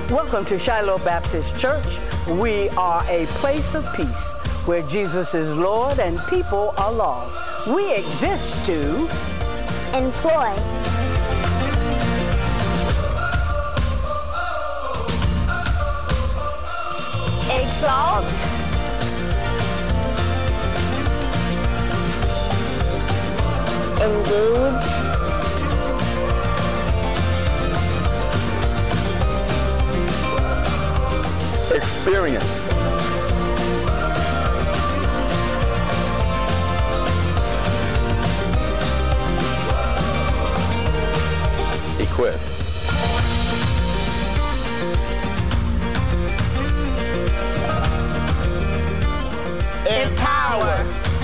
Welcome to Shiloh Baptist Church. We are a place of peace where Jesus is Lord and people are lost. We exist to employ, exalt, engage, experience, equip, empower.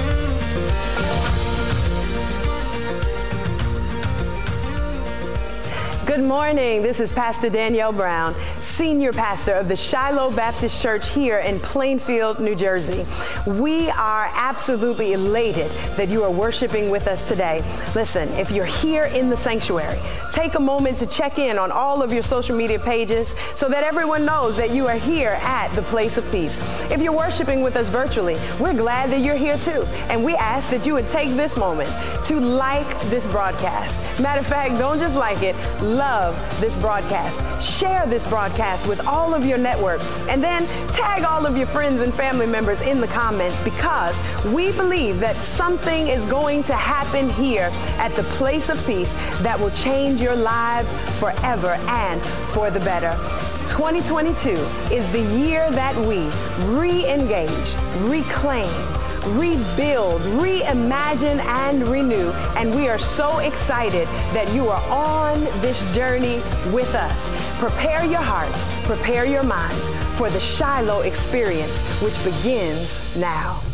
Good morning. This is Pastor Danielle Brown, Senior Pastor of the Shiloh Baptist Church here in Plainfield, New Jersey. We are absolutely elated that you are worshiping with us today. Listen, if you're here in the sanctuary, take a moment to check in on all of your social media pages so that everyone knows that you are here at the Place of Peace. If you're worshiping with us virtually, we're glad that you're here too. And we ask that you would take this moment to like this broadcast. Matter of fact, don't just like it, love this broadcast. Share this broadcast with all of your network, and then tag all of your friends and family members in the comments, because we believe that something is going to happen here at the Place of Peace that will change your lives forever and for the better. 2022 is the year that we re-engage, reclaim, rebuild, reimagine, and renew. And we are so excited that you are on this journey with us. Prepare your hearts, prepare your minds for the Shiloh experience, which begins now.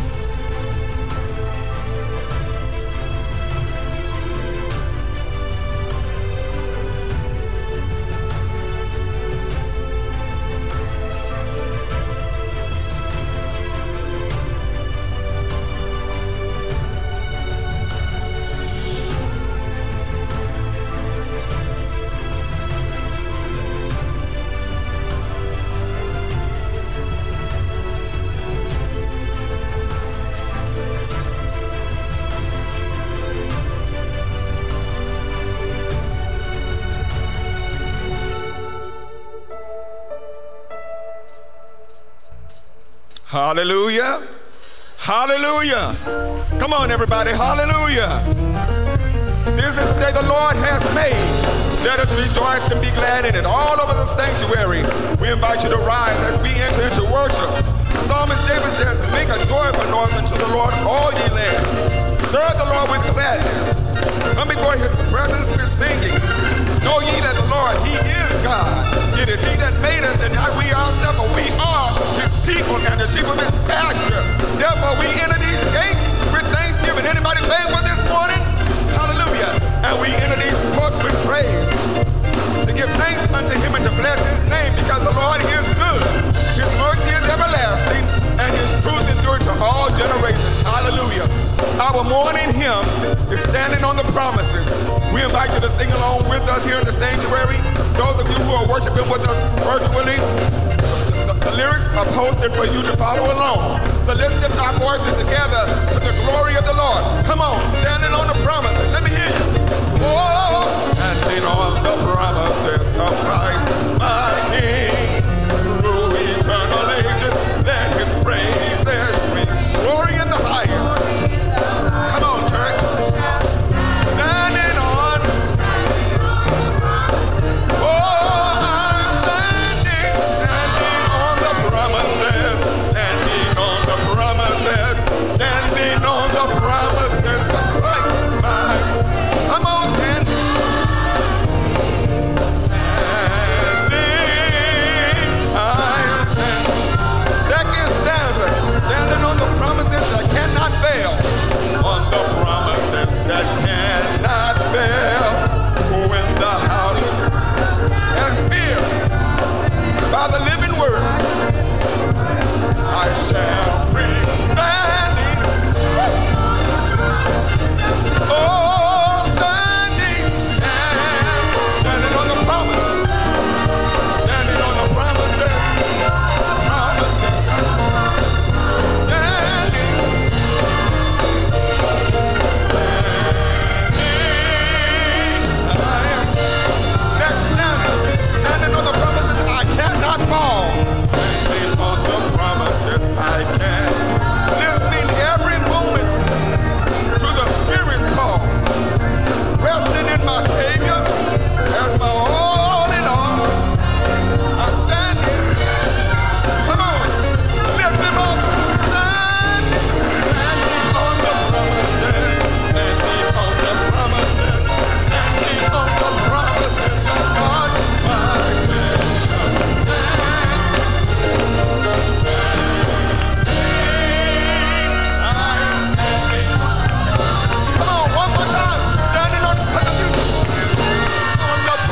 Hallelujah. Hallelujah. Come on, everybody. Hallelujah. This is the day the Lord has made. Let us rejoice and be glad in it. All over the sanctuary, we invite you to rise as we enter into worship. The psalmist David says, make a joyful noise unto the Lord, all ye lands. Serve the Lord with gladness. Come before his presence with singing. Know ye that the Lord, he is God. It is he that made us, and not we ourselves, but we are his people and the sheep of his pasture. Therefore, we enter these gates with thanksgiving. Anybody thankful this morning? Hallelujah. And we enter these courts with praise, to give thanks unto him and to bless his name, because the Lord is good. His mercy is everlasting, and his truth endures to all generations. Hallelujah. Our morning hymn is Standing on the Promises. We invite you to sing along with us here in the sanctuary. Those of you who are worshiping with us virtually, the lyrics are posted for you to follow along. So let's lift our voices together to the glory of the Lord. Come on, standing on the promises. Let me hear you. Oh, standing on the promises of Christ, my King. Through eternal ages, let his praise their sweet glory in the highest. Come on, church. Standing on. Oh, I'm standing on the promises, standing on the promises, standing on the promises of Christ, my. Come on, stand. Standing, I'm standing. Second stanza, standing on the promises that cannot fail. On the promises that cannot fail. When the house has filled by the living word, I shall bring standing. Oh, standing and standing on the promises. Standing on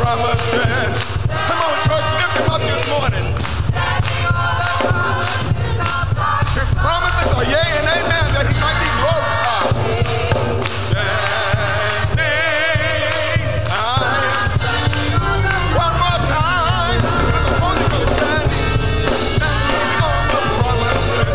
promises. Come on, church, lift him up this morning. His promises are yea and amen, that he might be glorified. One more time, for the Holy Ghost standing on the promises.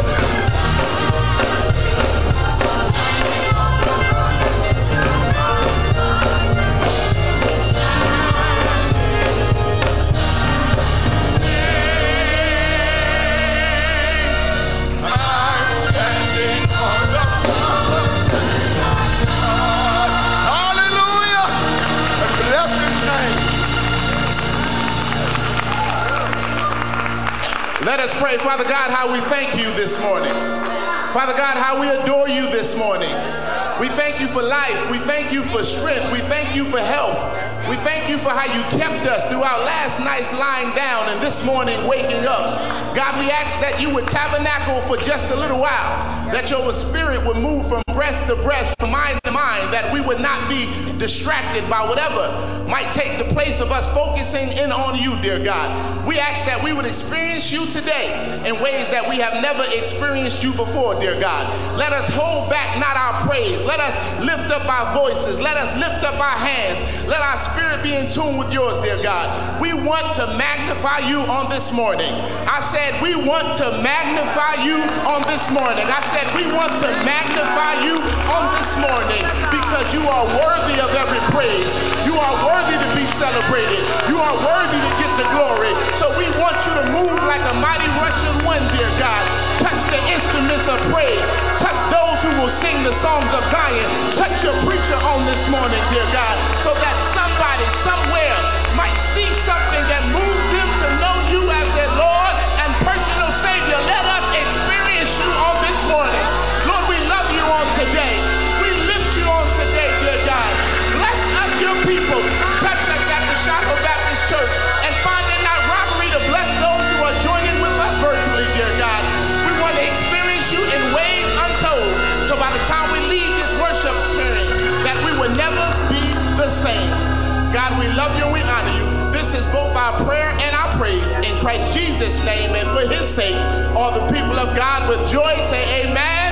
Let us pray. Father God, how we thank you this morning. Father God, how we adore you this morning. We thank you for life. We thank you for strength. We thank you for health. We thank you for how you kept us throughout last night's lying down and this morning waking up. God, we ask that you would tabernacle for just a little while, that your spirit would move from breast to breast, from mind to mind, that we would not be distracted by whatever might take the place of us focusing in on you, dear God. We ask that we would experience you today in ways that we have never experienced you before, dear God. Let us hold back not our praise. Let us lift up our voices. Let us lift up our hands. Let our spirit be in tune with yours, dear God. We want to magnify you on this morning. I said we want to magnify you on this morning. I said we want to magnify you on this morning because you are worthy of every praise. You are worthy to be celebrated. You are worthy to get the glory. So we want you to move like a mighty rushing wind, dear God. Touch the instruments of praise. Touch those who will sing the songs of Zion. Touch your preacher on this morning, dear God, so that somebody somewhere might see something that moves them to know you as their Lord and personal Savior. Let us experience you on this morning. Lord, we love you on today. We lift you on today, dear God. Bless us, your people. Touch us at the Shiloh Baptist Church and find it not robbery to bless those who are joining with us virtually, dear God. We want to experience you in ways untold. So by the time we leave this worship experience, that we will never be the same. God, we love you and we honor you. This is both our prayer and our praise in Christ Jesus' name and for his sake. All the people of God with joy say amen,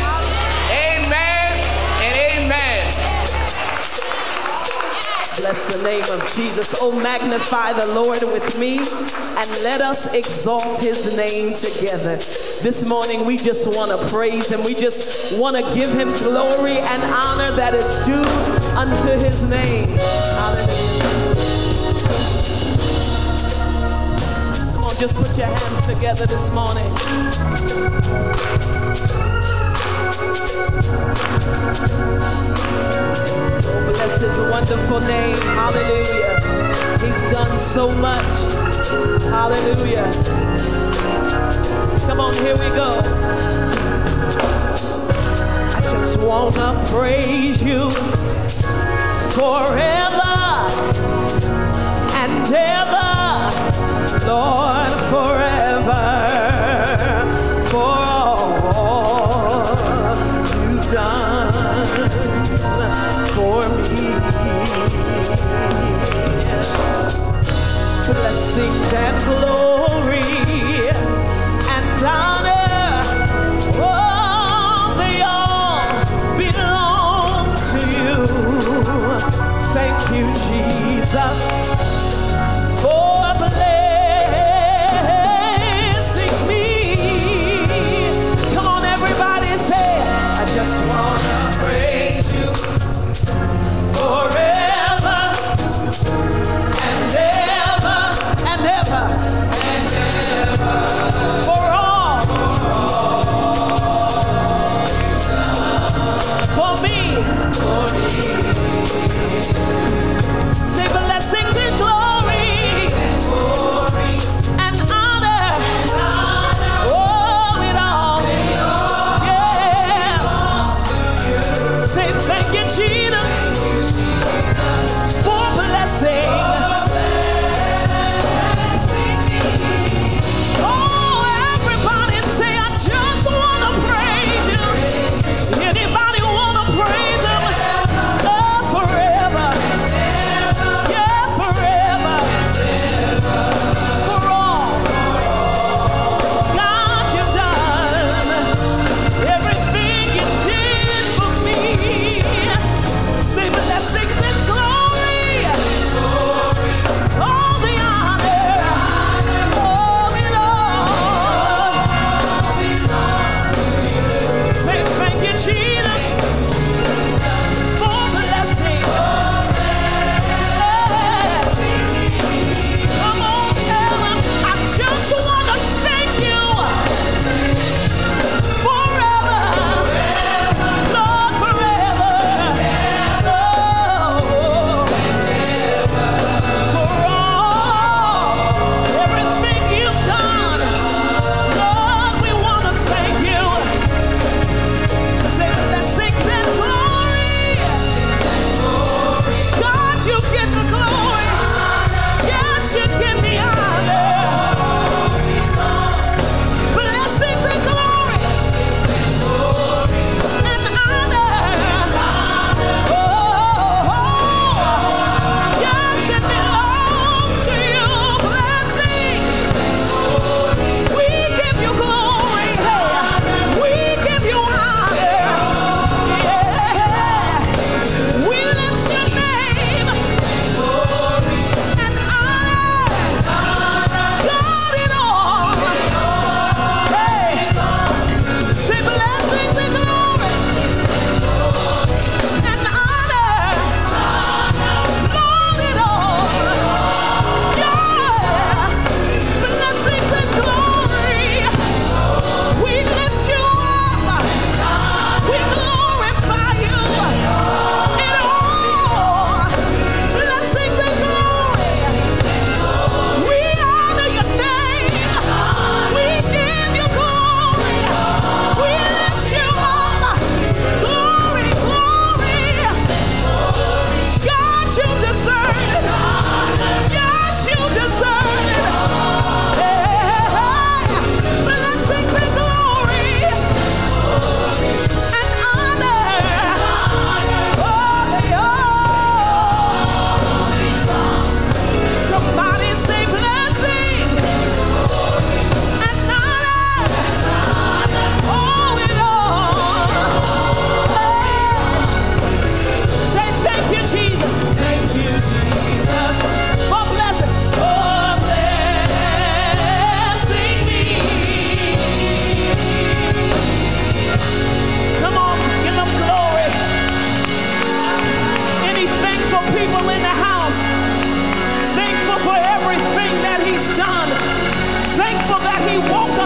amen, and amen. Bless the name of Jesus. Oh, magnify the Lord with me and let us exalt his name together. This morning we just want to praise him. We just want to give him glory and honor that is due unto his name. Hallelujah. Come on, just put your hands together this morning. Oh, bless his wonderful name. Hallelujah. He's done so much. Hallelujah. Come on, here we go. I just want to praise you forever and ever, Lord, forever, for all you've done for me. Blessings and glory and honor, oh, they all belong to you. Thank you, Jesus, for blessing me. Come on, everybody, say, I just want to praise you forever and ever and ever and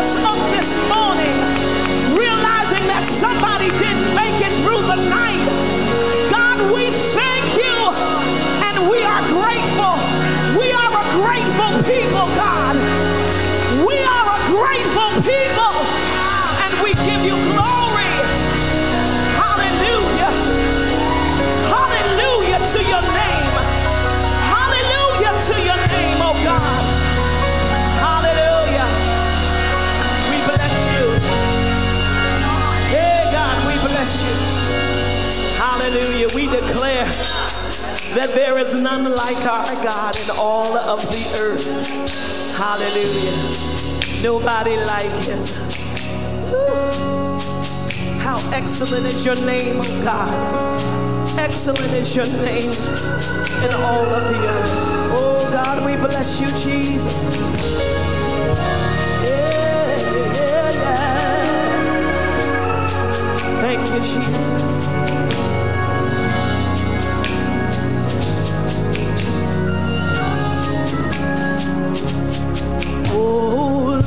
us up this morning, realizing that somebody didn't make it through the night. God, we thank you, and we are grateful. We are a grateful people, God. We are a grateful people, and we give you glory. Hallelujah. Hallelujah to your name. Hallelujah to your name, oh God. Hallelujah. We bless you. Hey, God, we bless you. Hallelujah. We declare that there is none like our God in all of the earth. Hallelujah. Nobody like him. Woo. How excellent is your name, oh God. Excellent is your name in all of the earth. Oh God, we bless you, Jesus. Yeah, yeah, yeah. Thank you, Jesus. Oh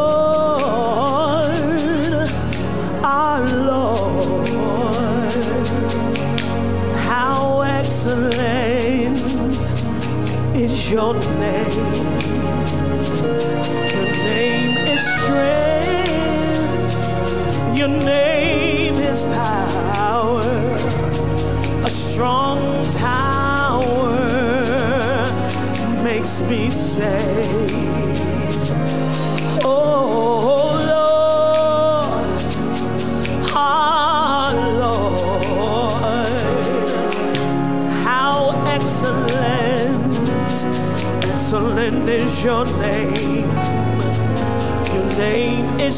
Lord, our Lord, how excellent is your name. Your name is strength. Your name is power. A strong tower makes me safe. Oh Lord, our Lord, how excellent, excellent is your name. Your name is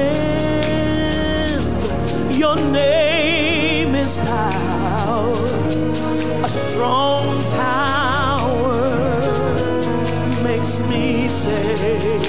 strength. Your name is power. A strong tower makes me safe.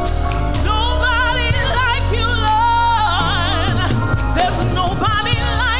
Nobody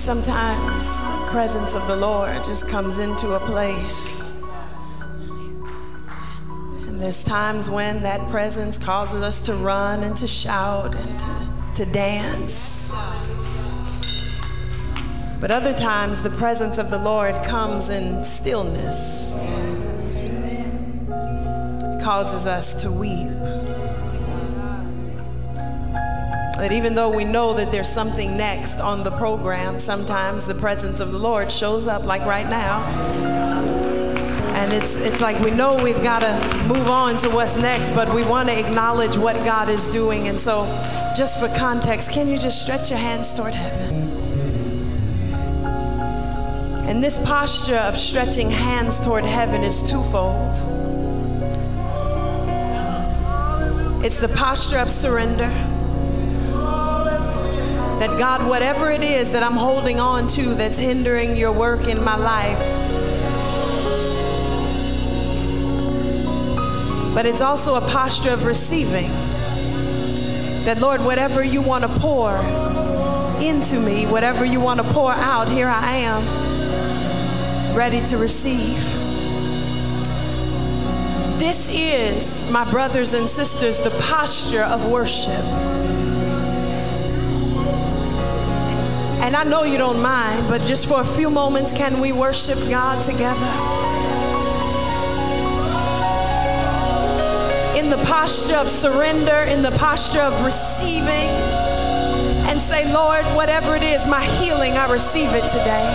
sometimes the presence of the Lord just comes into a place. And there's times when that presence causes us to run and to shout and to dance. But other times the presence of the Lord comes in stillness. It causes us to weep. That even though we know that there's something next on the program, sometimes the presence of the Lord shows up, like right now. And it's like we know we've got to move on to what's next, but we want to acknowledge what God is doing. And so, just for context, can you just stretch your hands toward heaven? And this posture of stretching hands toward heaven is twofold. It's the posture of surrender. That God, whatever it is that I'm holding on to that's hindering your work in my life. But it's also a posture of receiving. That Lord, whatever you want to pour into me, whatever you want to pour out, here I am, ready to receive. This is, my brothers and sisters, the posture of worship. And I know you don't mind, but just for a few moments, can we worship God together? In the posture of surrender, in the posture of receiving, and say, Lord, whatever it is, my healing, I receive it today.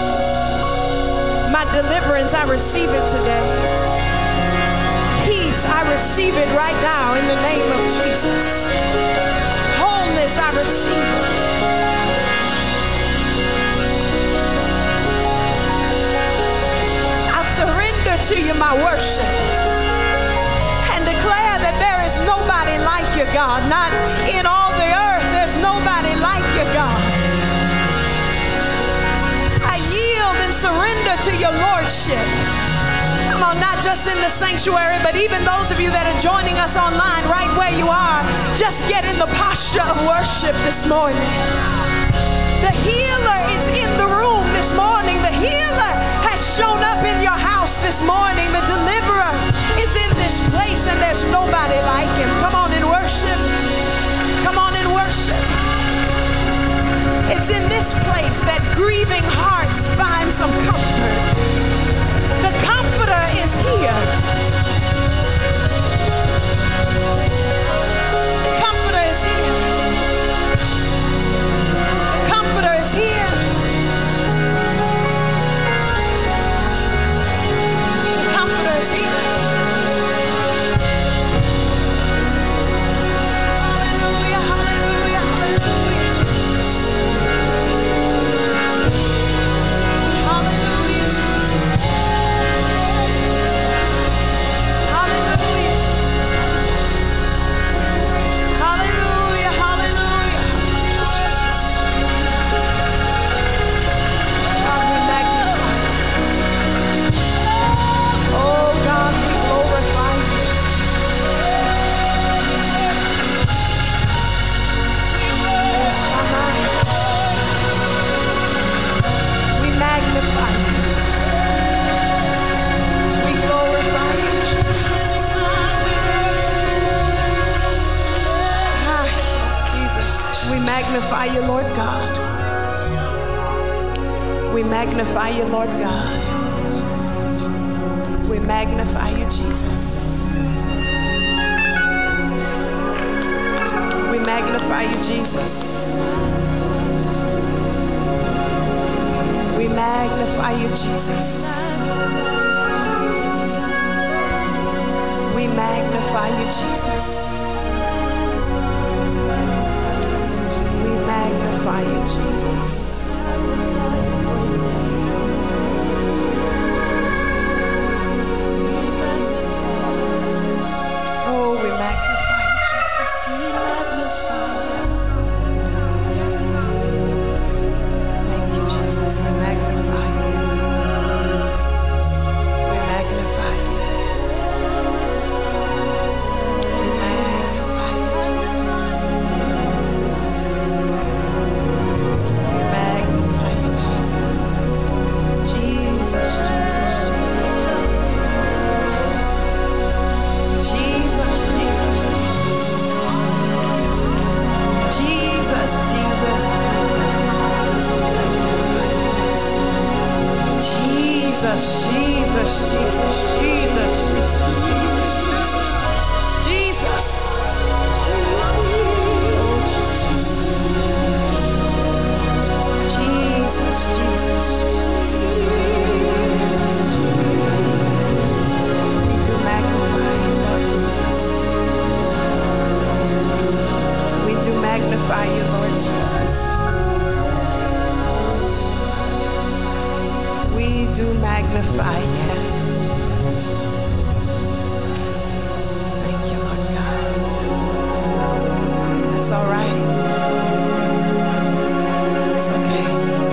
My deliverance, I receive it today. Peace, I receive it right now in the name of Jesus. Wholeness, I receive it. Surrender to you my worship and declare that there is nobody like you, God. Not in all the earth, there's nobody like you, God. I yield and surrender to your lordship. Come on, not just in the sanctuary, but even those of you that are joining us online right where you are, just get in the posture of worship this morning. The healer is in the room this morning. The healer has shown up in your house this morning. The deliverer is in this place, and there's nobody like him. Come on and worship. Come on and worship. It's in this place that grieving hearts find some comfort. The comforter is here. The comforter is here. The comforter is here. The comforter is here. Hallelujah, hallelujah, hallelujah, Jesus. Hallelujah, Jesus. Hallelujah, Jesus. Hallelujah, hallelujah, Jesus. God, we magnify you. Oh God, we glorify you. We magnify you. We glorify you, Jesus. Jesus. We magnify you, Lord God. We magnify you, Lord God. We magnify you, Jesus. We magnify you, Jesus. We magnify you, Jesus. We magnify you, Jesus. We magnify you, Jesus. Oh, we magnify you, Jesus. We magnify you. Thank you, Jesus. We magnify you. We magnify you. We magnify you, Jesus. We magnify Jesus, Jesus, Jesus, Jesus, Jesus, Jesus, Jesus, Jesus. Oh, Jesus. Jesus, Jesus, Jesus. Jesus, Jesus. We do magnify you, Lord Jesus. We do magnify you, Lord Jesus. We do magnify you. Thank you, Lord God. That's all right. It's okay.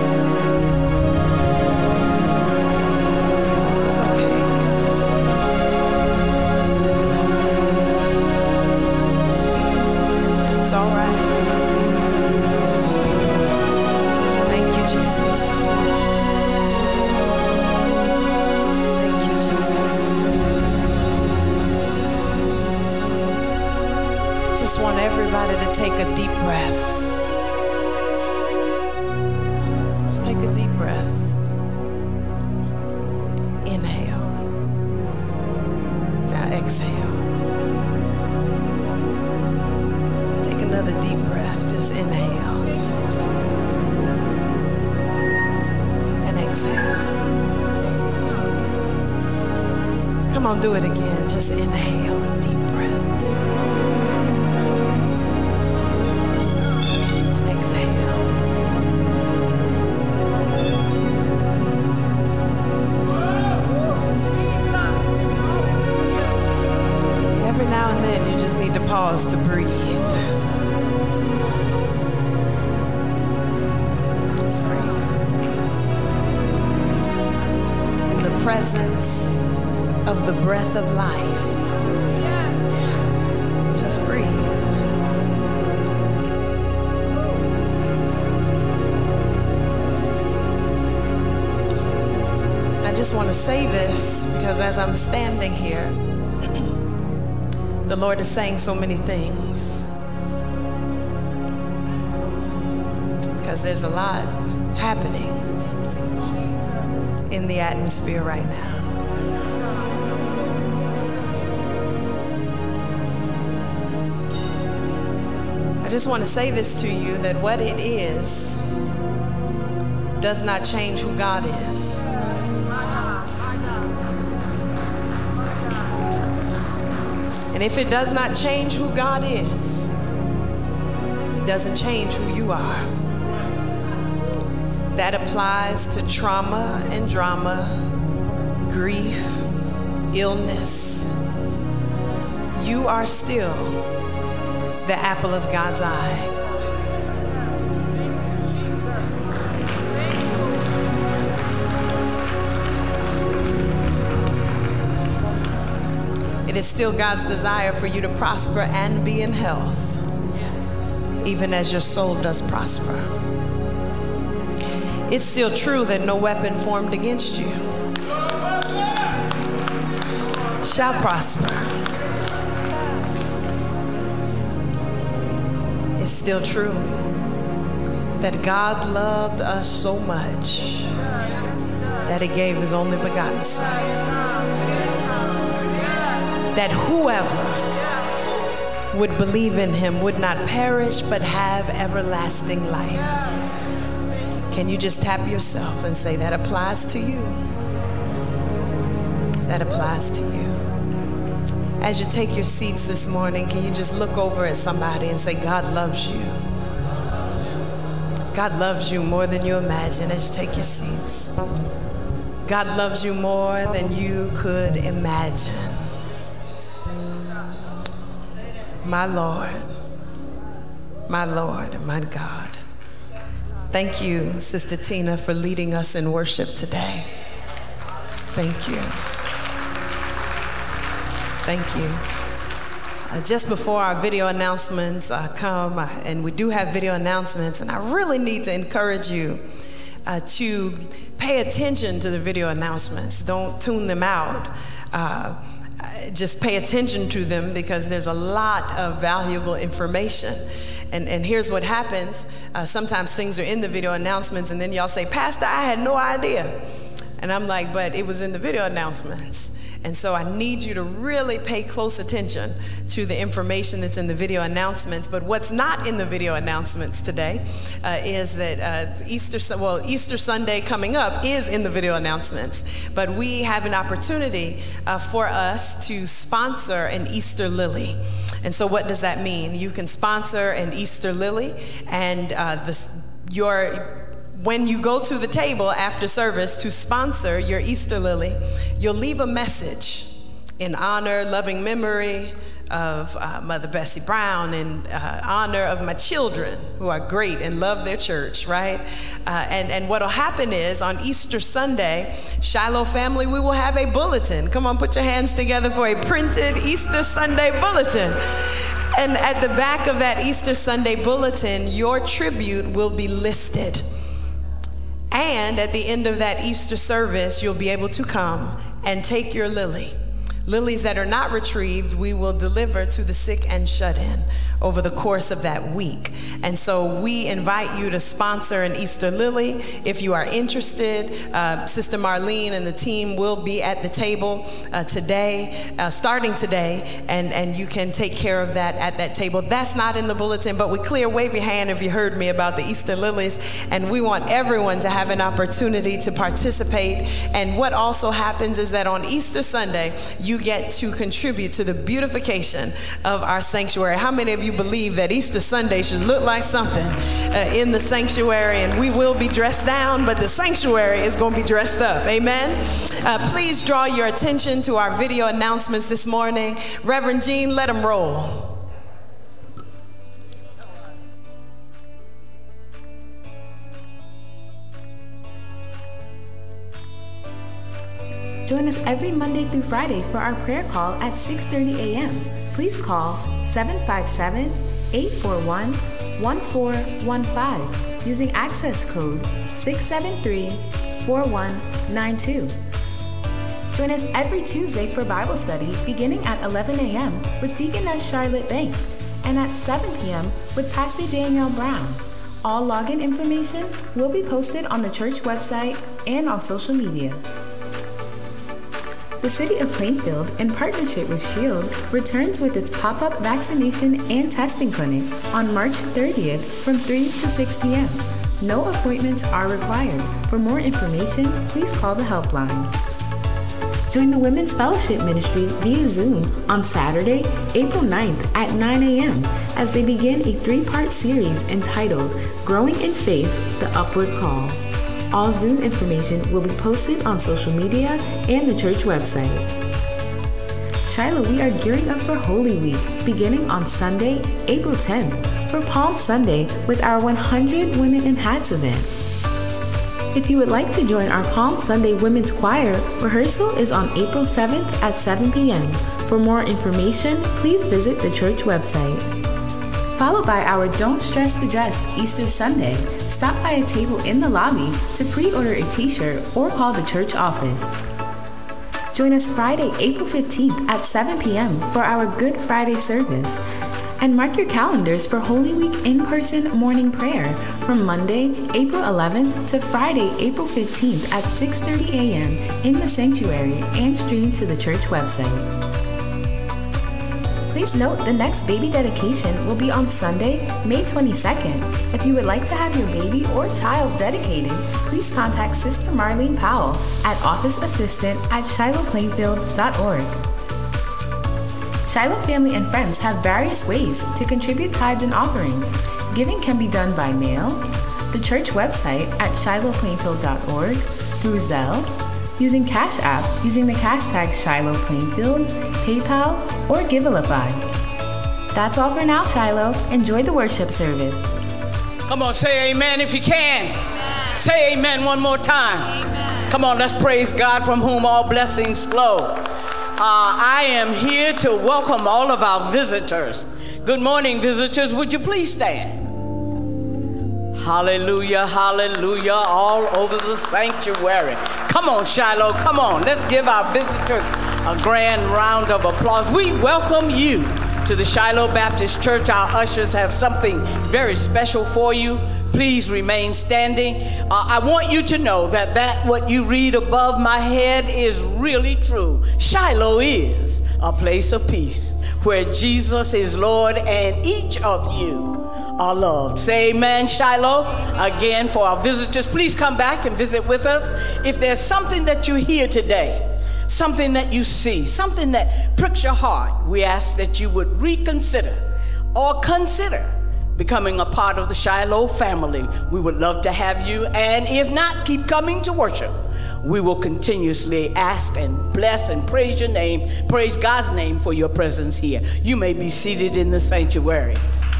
It's okay. It's all right. Thank you, Jesus. Thank you, Jesus. I just want everybody to take a deep breath. Just take a deep breath. Inhale. Now exhale. Take another deep breath. Just inhale. And exhale. Come on, do it again. Just inhale a deep breath. And exhale. Every now and then you just need to pause to breathe. Just breathe. In the presence of the breath of life, just breathe. I just want to say this because as I'm standing here, the Lord is saying so many things. Because there's a lot happening in the atmosphere right now. I just want to say this to you, that what it is does not change who God is. And if it does not change who God is, it doesn't change who you are. That applies to trauma and drama, grief, illness. You are still the apple of God's eye. It is still God's desire for you to prosper and be in health, even as your soul does prosper. It's still true that no weapon formed against you shall prosper. It's still true that God loved us so much that He gave His only begotten Son, that whoever would believe in Him would not perish but have everlasting life. Can you just tap yourself and say, that applies to you? That applies to you. As you take your seats this morning, can you just look over at somebody and say, God loves you. God loves you more than you imagine. As you take your seats, God loves you more than you could imagine. My Lord, and my God. Thank you, Sister Tina, for leading us in worship today. Thank you. Thank you. Just before our video announcements come, and we do have video announcements, and I really need to encourage you to pay attention to the video announcements. Don't tune them out. Just pay attention to them because there's a lot of valuable information. And here's what happens. Sometimes things are in the video announcements and then y'all say, Pastor, I had no idea. And I'm like, but it was in the video announcements. And so I need you to really pay close attention to the information that's in the video announcements. But what's not in the video announcements today is that Easter Sunday coming up is in the video announcements. But we have an opportunity for us to sponsor an Easter lily. And so what does that mean? You can sponsor an Easter lily, and when you go to the table after service to sponsor your Easter lily, you'll leave a message in honor, loving memory of Mother Bessie Brown, in honor of my children who are great and love their church, right? And what'll happen is on Easter Sunday, Shiloh family, we will have a bulletin. Come on, put your hands together for a printed Easter Sunday bulletin. And at the back of that Easter Sunday bulletin, your tribute will be listed. And at the end of that Easter service, you'll be able to come and take your lily. Lilies that are not retrieved, we will deliver to the sick and shut in over the course of that week. And so we invite you to sponsor an Easter lily. If you are interested, Sister Marlene and the team will be at the table today, starting today, and you can take care of that at that table. That's not in the bulletin, but wave your hand if you heard me about the Easter lilies. And we want everyone to have an opportunity to participate. And what also happens is that on Easter Sunday, you get to contribute to the beautification of our sanctuary. How many of you believe that Easter Sunday should look like something in the sanctuary? And we will be dressed down, but the sanctuary is going to be dressed up. Amen. Please draw your attention to our video announcements this morning. Reverend Jean, let them roll. Join us every Monday through Friday for our prayer call at 6:30 a.m. Please call 757-841-1415 using access code 673-4192. Join us every Tuesday for Bible study beginning at 11 a.m. with Deaconess Charlotte Banks and at 7 p.m. with Pastor Danielle Brown. All login information will be posted on the church website and on social media. The City of Plainfield, in partnership with SHIELD, returns with its pop-up vaccination and testing clinic on March 30th from 3 to 6 p.m. No appointments are required. For more information, please call the helpline. Join the Women's Fellowship Ministry via Zoom on Saturday, April 9th at 9 a.m. as they begin a 3-part series entitled Growing in Faith, The Upward Call. All Zoom information will be posted on social media and the church website. Shiloh, we are gearing up for Holy Week, beginning on Sunday, April 10th, for Palm Sunday with our 100 Women in Hats event. If you would like to join our Palm Sunday Women's Choir, rehearsal is on April 7th at 7 p.m. For more information, please visit the church website. Followed by our Don't Stress the Dress Easter Sunday. Stop by a table in the lobby to pre-order a t-shirt or call the church office. Join us Friday, April 15th at 7 p.m. for our Good Friday service. And mark your calendars for Holy Week in-person morning prayer from Monday, April 11th to Friday, April 15th at 6:30 a.m. in the sanctuary and streamed to the church website. Please note the next baby dedication will be on Sunday, May 22nd. If you would like to have your baby or child dedicated, please contact Sister Marlene Powell at officeassistant@shilohplainfield.org. Shiloh family and friends have various ways to contribute tithes and offerings. Giving can be done by mail, the church website at shilohplainfield.org, through Zelle, using Cash App using the cash tag Shiloh Plainfield, PayPal, or Givelify. That's all for now, Shiloh. Enjoy the worship service. Come on, say amen if you can. Amen. Say amen one more time. Amen. Come on, let's praise God from whom all blessings flow. I am here to welcome all of our visitors. Good morning, visitors. Would you please stand? Hallelujah, hallelujah, all over the sanctuary. Come on, Shiloh, come on. Let's give our visitors a grand round of applause. We welcome you to the Shiloh Baptist Church. Our ushers have something very special for you. Please remain standing. I want you to know that what you read above my head is really true. Shiloh is a place of peace where Jesus is Lord and each of you are loved. Say amen, Shiloh. Again, for our visitors, please come back and visit with us. If there's something that you hear today, something that you see, something that pricks your heart, we ask that you would reconsider or consider becoming a part of the Shiloh family. We would love to have you, and if not, keep coming to worship. We will continuously ask and bless and praise your name, praise God's name for your presence here. You may be seated in the sanctuary.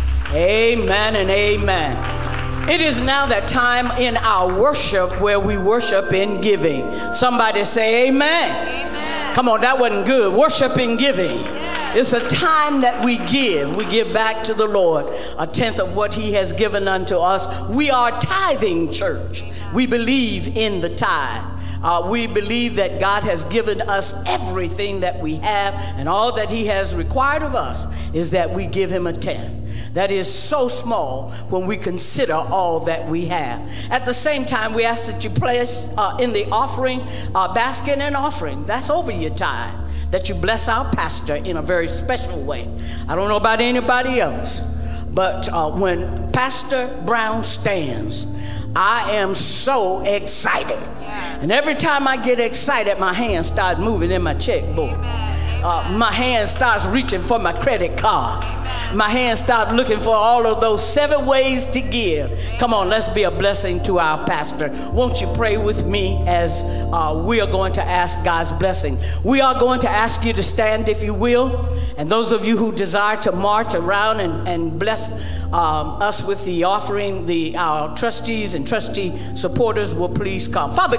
Amen and amen. It is now that time in our worship where we worship in giving. Somebody say amen. Amen. Come on, that wasn't good. Worship in giving. Yeah. It's a time that we give. We give back to the Lord a tenth of what he has given unto us. We are tithing church. We believe in the tithe. We believe that God has given us everything that we have, and all that he has required of us is that we give him a tenth. That is so small when we consider all that we have. At the same time, we ask that you place in the offering basket and offering. That's over your tithe. That you bless our pastor in a very special way. I don't know about anybody else, but when Pastor Brown stands, I am so excited. And every time I get excited, my hands start moving in my checkbook. My hand starts reaching for my credit card. My hand starts looking for all of those 7 ways to give. Come on, let's be a blessing to our pastor. Won't you pray with me as we are going to ask God's blessing? We are going to ask you to stand, if you will. And those of you who desire to march around and bless us with the offering, our trustees and trustee supporters will please come. Father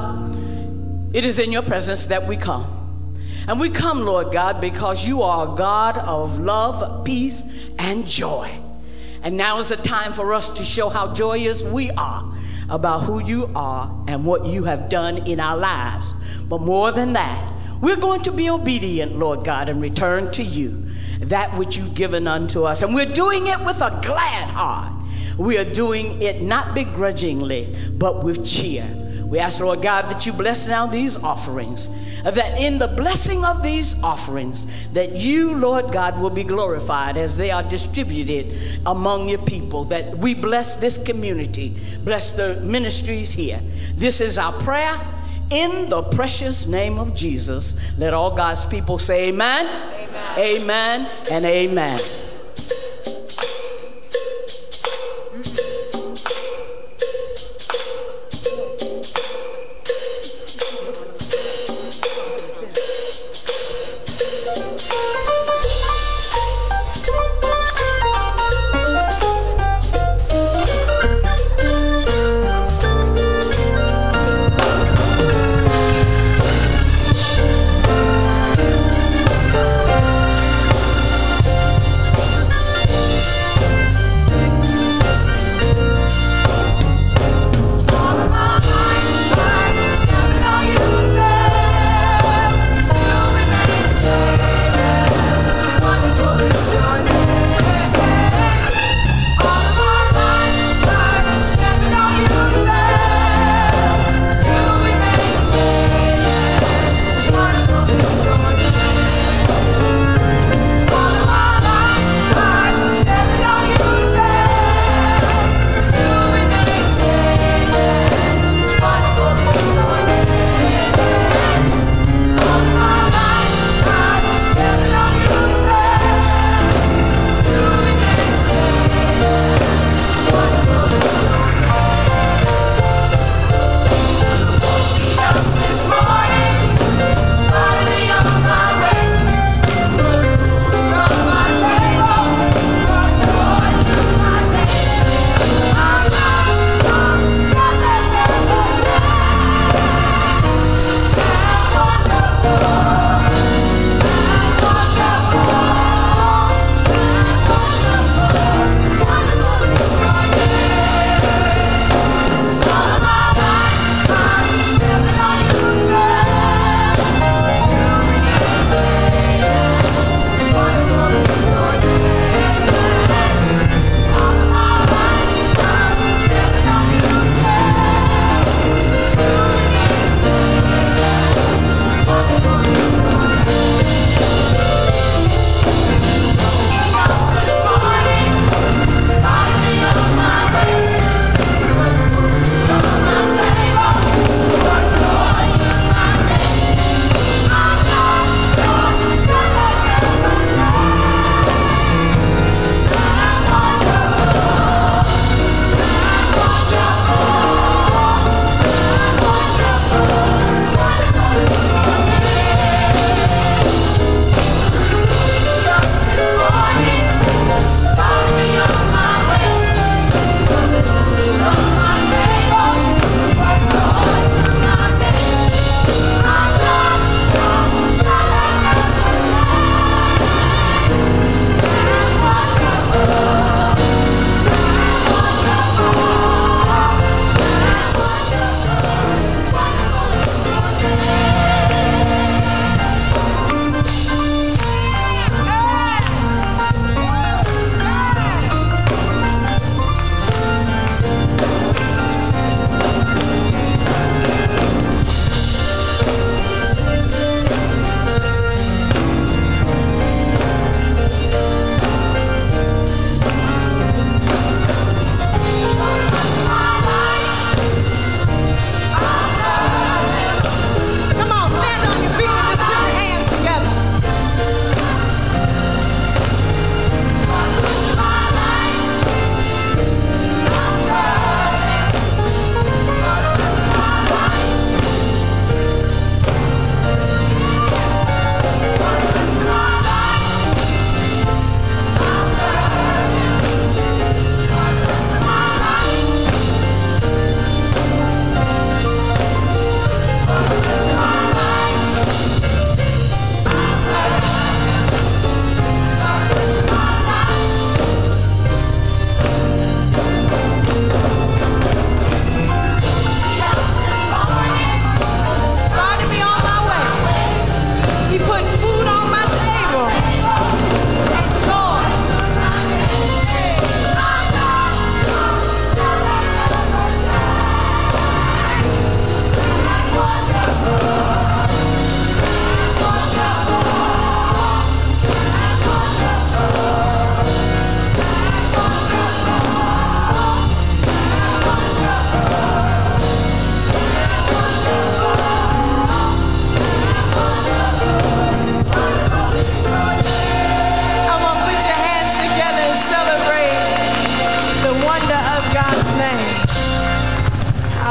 God, it is in your presence that we come. And we come, Lord God, because you are a God of love, peace, and joy. And now is the time for us to show how joyous we are about who you are and what you have done in our lives. But more than that, we're going to be obedient, Lord God, and return to you that which you've given unto us. And we're doing it with a glad heart. We are doing it not begrudgingly, but with cheer. We ask, Lord God, that you bless now these offerings, that in the blessing of these offerings, that you, Lord God, will be glorified as they are distributed among your people, that we bless this community, bless the ministries here. This is our prayer in the precious name of Jesus. Let all God's people say amen, amen, amen, and amen.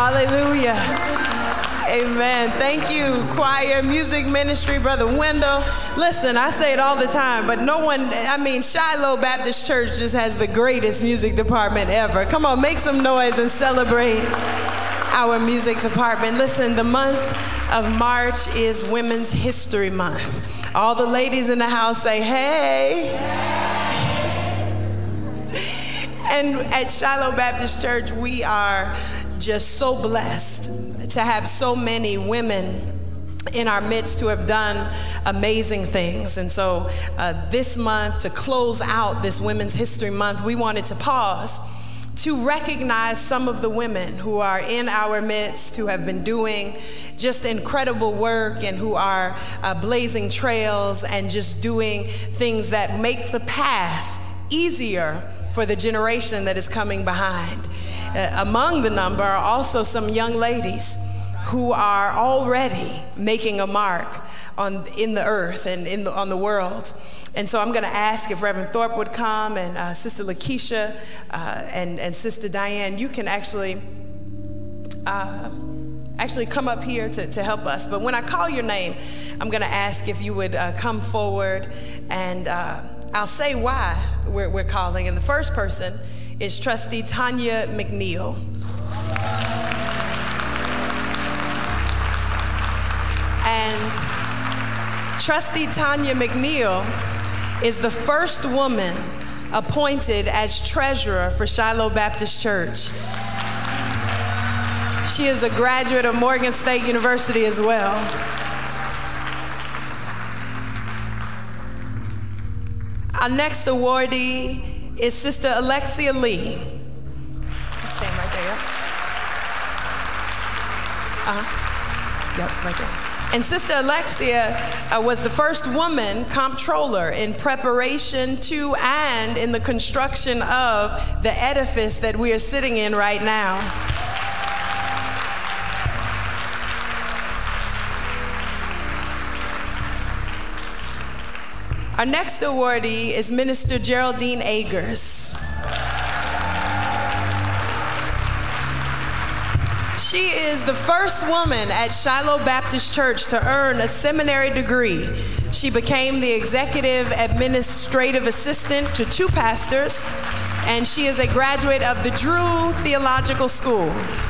Hallelujah. Amen. Thank you, choir, music ministry, Brother Wendell. Listen, I say it all the time, but Shiloh Baptist Church just has the greatest music department ever. Come on, make some noise and celebrate our music department. Listen, the month of March is Women's History Month. All the ladies in the house say, hey. And at Shiloh Baptist Church, we are just so blessed to have so many women in our midst who have done amazing things. And so this month, to close out this Women's History Month, we wanted to pause to recognize some of the women who are in our midst, who have been doing just incredible work and who are blazing trails and just doing things that make the path easier for the generation that is coming behind. Among the number are also some young ladies who are already making a mark in the earth and on the world. And so I'm going to ask if Reverend Thorpe would come, and Sister Lakeisha and Sister Diane, you can actually come up here to help us. But when I call your name, I'm going to ask if you would come forward, and I'll say why we're calling. And the first person is Trustee Tanya McNeil. And Trustee Tanya McNeil is the first woman appointed as treasurer for Shiloh Baptist Church. She is a graduate of Morgan State University as well. Our next awardee is Sister Alexia Lee. Stand right there. Yep, right there. And Sister Alexia was the first woman comptroller in preparation to and in the construction of the edifice that we are sitting in right now. Our next awardee is Minister Geraldine Agers. She is the first woman at Shiloh Baptist Church to earn a seminary degree. She became the executive administrative assistant to 2 pastors, and she is a graduate of the Drew Theological School.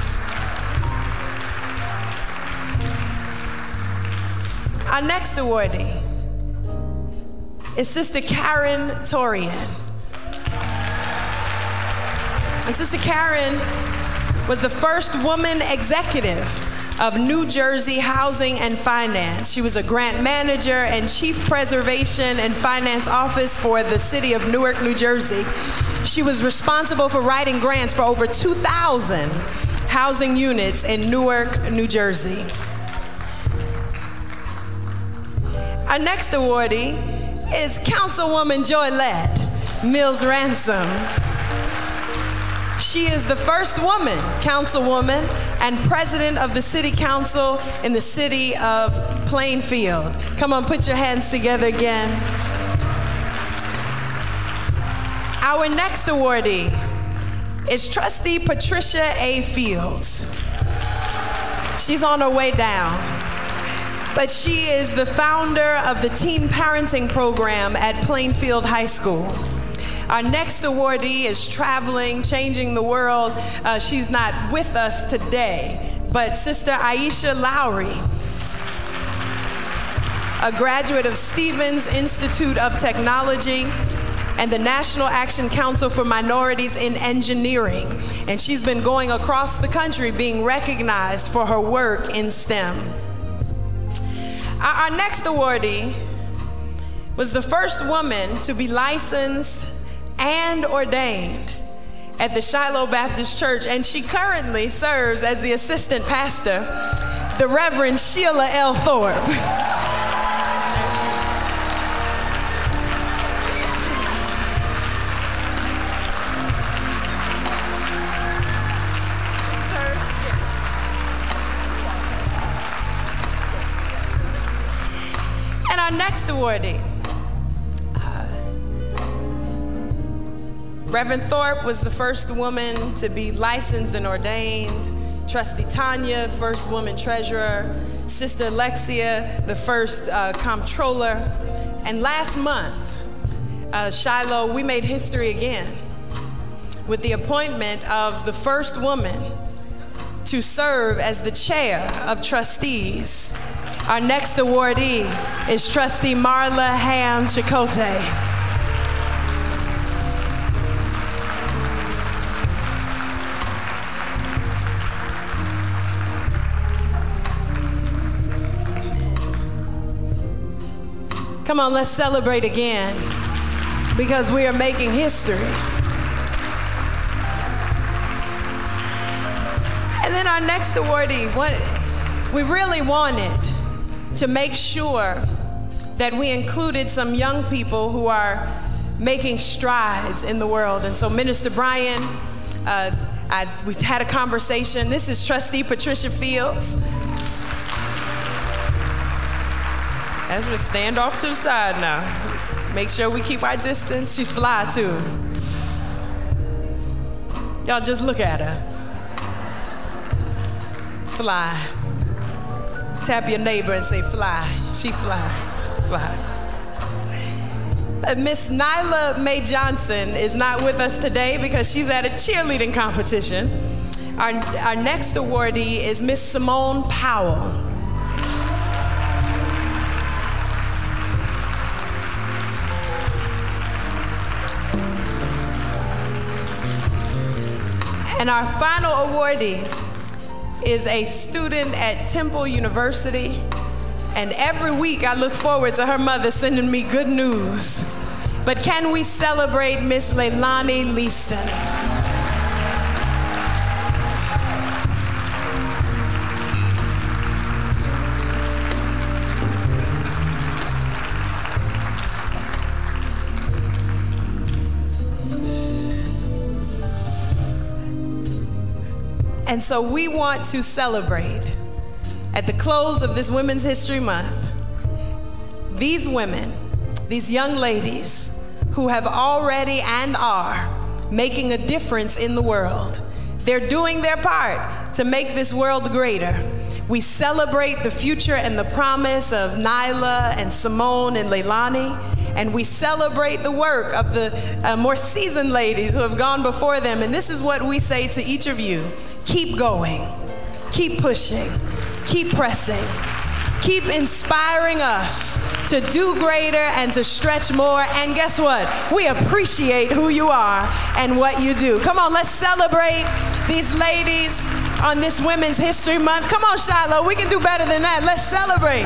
Our next awardee is Sister Karen Torian. And Sister Karen was the first woman executive of New Jersey Housing and Finance. She was a grant manager and chief preservation and finance office for the city of Newark, New Jersey. She was responsible for writing grants for over 2,000 housing units in Newark, New Jersey. Our next awardee is Councilwoman Joylette Mills Ransom. She is the first woman councilwoman and president of the city council in the city of Plainfield. Come on, put your hands together again. Our next awardee is Trustee Patricia A. Fields. She's on her way down, but she is the founder of the teen parenting program at Plainfield High School. Our next awardee is traveling, changing the world. She's not with us today, but Sister Aisha Lowry, a graduate of Stevens Institute of Technology and the National Action Council for Minorities in Engineering. And she's been going across the country being recognized for her work in STEM. Our next awardee was the first woman to be licensed and ordained at the Shiloh Baptist Church, and she currently serves as the assistant pastor, the Reverend Sheila L. Thorpe. And our next awardee, Reverend Thorpe was the first woman to be licensed and ordained, Trustee Tanya, first woman treasurer, Sister Alexia, the first comptroller. And last month, Shiloh, we made history again with the appointment of the first woman to serve as the chair of trustees. Our next awardee is Trustee Marla Ham Chakotay. Come on, let's celebrate again because we are making history. And then our next awardee, we really wanted to make sure that we included some young people who are making strides in the world. And so Minister Brian, we had a conversation. This is Trustee Patricia Fields. As we stand off to the side now. Make sure we keep our distance. She's fly too. Y'all just look at her. Fly. Tap your neighbor and say fly. She fly. Fly. Miss Nyla Mae Johnson is not with us today because she's at a cheerleading competition. Our next awardee is Miss Simone Powell. And our final awardee is a student at Temple University. And every week I look forward to her mother sending me good news. But can we celebrate Miss Leilani Leaston? And so we want to celebrate at the close of this Women's History Month, these women, these young ladies who have already and are making a difference in the world. They're doing their part to make this world greater. We celebrate the future and the promise of Nyla and Simone and Leilani. And we celebrate the work of the more seasoned ladies who have gone before them. And this is what we say to each of you. Keep going, keep pushing, keep pressing, keep inspiring us to do greater and to stretch more. And guess what? We appreciate who you are and what you do. Come on, let's celebrate these ladies on this Women's History Month. Come on, Shiloh, we can do better than that. Let's celebrate.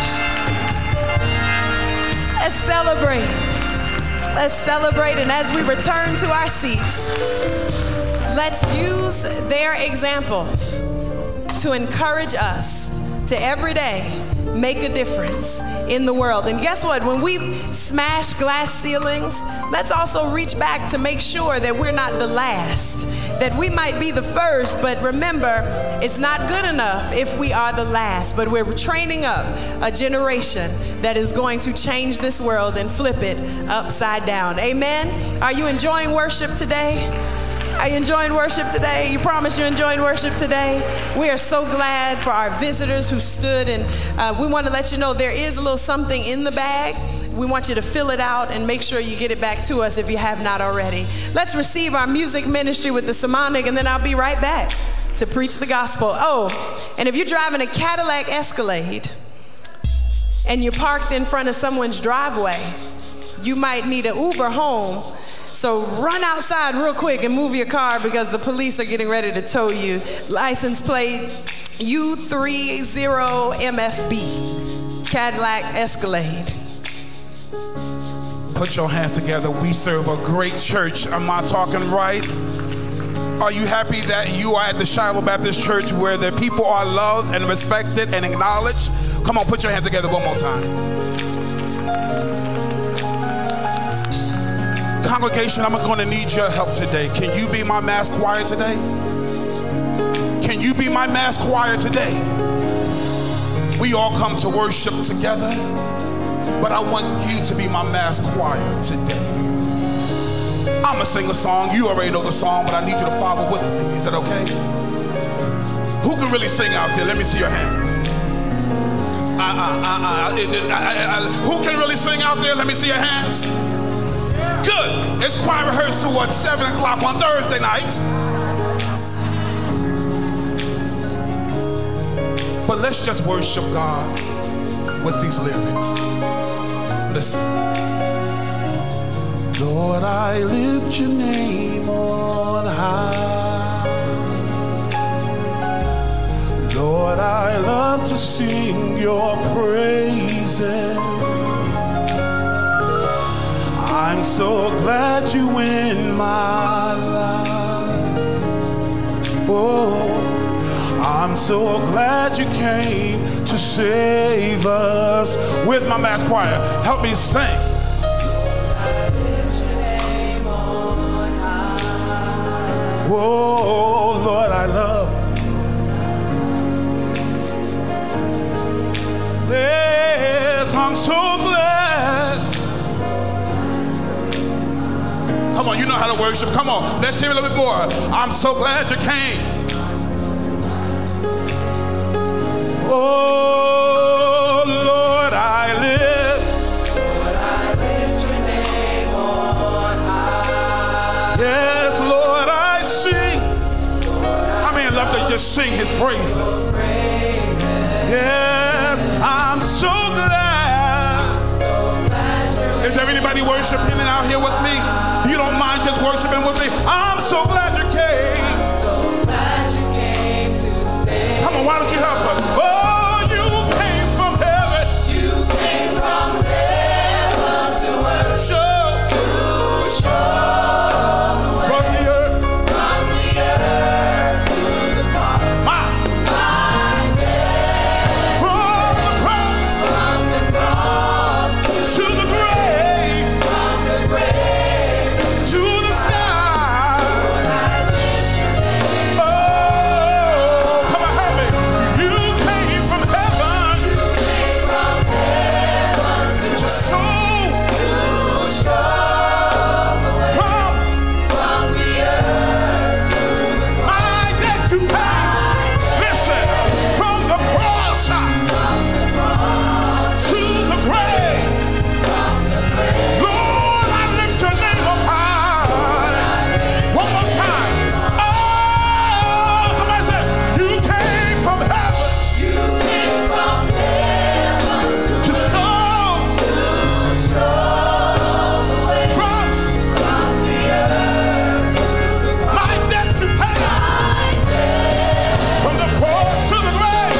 Let's celebrate. Let's celebrate. And as we return to our seats, let's use their examples to encourage us to every day make a difference in the world. And guess what? When we smash glass ceilings, let's also reach back to make sure that we're not the last, that we might be the first, but remember, it's not good enough if we are the last, but we're training up a generation that is going to change this world and flip it upside down. Amen? Are you enjoying worship today? Are you enjoying worship today? You promise you're enjoying worship today? We are so glad for our visitors who stood, and we want to let you know there is a little something in the bag. We want you to fill it out and make sure you get it back to us if you have not already. Let's receive our music ministry with the Sermonic, and then I'll be right back to preach the gospel. Oh, and if you're driving a Cadillac Escalade and you're parked in front of someone's driveway, you might need an Uber home. So run outside real quick and move your car because the police are getting ready to tow you. License plate U30MFB, Cadillac Escalade. Put your hands together. We serve a great church. Am I talking right? Are you happy that you are at the Shiloh Baptist Church where the people are loved and respected and acknowledged? Come on, put your hands together one more time. Congregation, I'm going to need your help today. Can you be my mass choir today? Can you be my mass choir today? We all come to worship together, but I want you to be my mass choir today. I'm going to sing a song. You already know the song, but I need you to follow with me. Is that okay? Who can really sing out there? Let me see your hands. Who can really sing out there? Let me see your hands. Good. It's choir rehearsal at 7 o'clock on Thursday nights. But let's just worship God with these lyrics. Listen. Lord, I lift your name on high. Lord, I love to sing your praises. I'm so glad you in my life. Oh, I'm so glad you came to save us. Where's my mass choir? Help me sing. Oh, Lord, I love. Yes, I'm so glad. Come on, you know how to worship. Come on, let's hear a little bit more. I'm so glad you came. Oh, Lord, I live. Lord, I lift your name on high. Yes, Lord, I sing. How many love to just sing his praises? Yes, I'm so glad. Is there anybody worshiping out here with me? You don't mind just worshiping with me? I'm so glad you came. I'm so glad you came to save. Come on, why don't you help us? Oh, you came from heaven. You came from heaven to earth. To show from the earth. From the earth to the cross. My death. From the cross to the grave. From the grave to the sky. Lord, I lift your name. Oh, come on, help me. You came from heaven. You came from heaven to show the way. From the earth to the cross. My debt you paid. Listen, from the cross to the grave. Lord, I lift your name up high. One more time. Oh, somebody say, you came from heaven. You came from heaven to show the way. From the earth to the cross. My debt to pay. From the cross to the grave.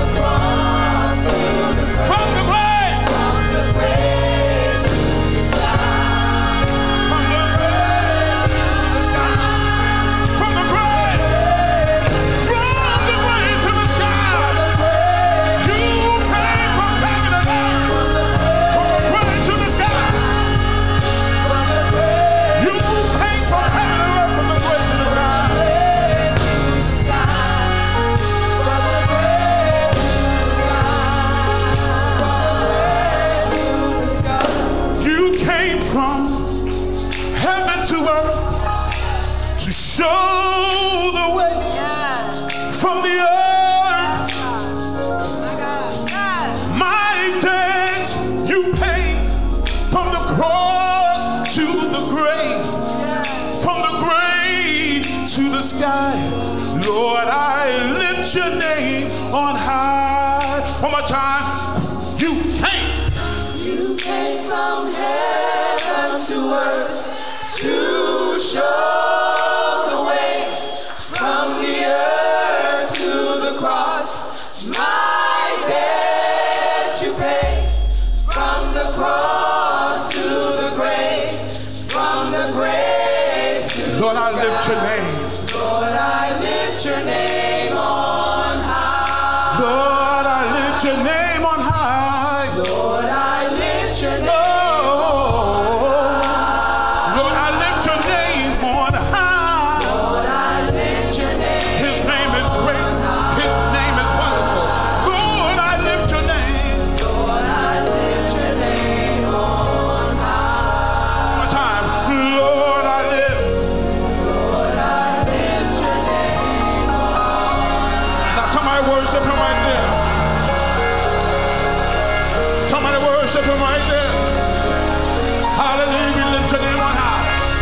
From the grave. From the grave to the sky. From the grave to the sky. From the grave. From the grave to the sky. You came from heaven and earth. From the grave to the sky. You came from heaven and earth. From the grave to the sky. You came from heaven to earth to show the way. From the earth, my debt you paid. From the cross to the grave. From the grave to the sky. Lord, I lift your name on high. One more time. You came. You came from heaven to earth to show the way. From the earth to the cross. My debt you paid. From the cross to the grave. From the grave to Lord, I lift your name. Lord, I lift your name on high. Lord, I lift your name on high. Lord, I lift your name on high. Lord, I lift your name on high. Lord, I lift your name. His name is great. His name is wonderful. Lord, I lift your name. Lord, I lift your name on high. One more time. Lord, I lift. Lord, I lift your name on high. Somebody worship him right there. Somebody worship him right there. Hallelujah. We lift your name on high.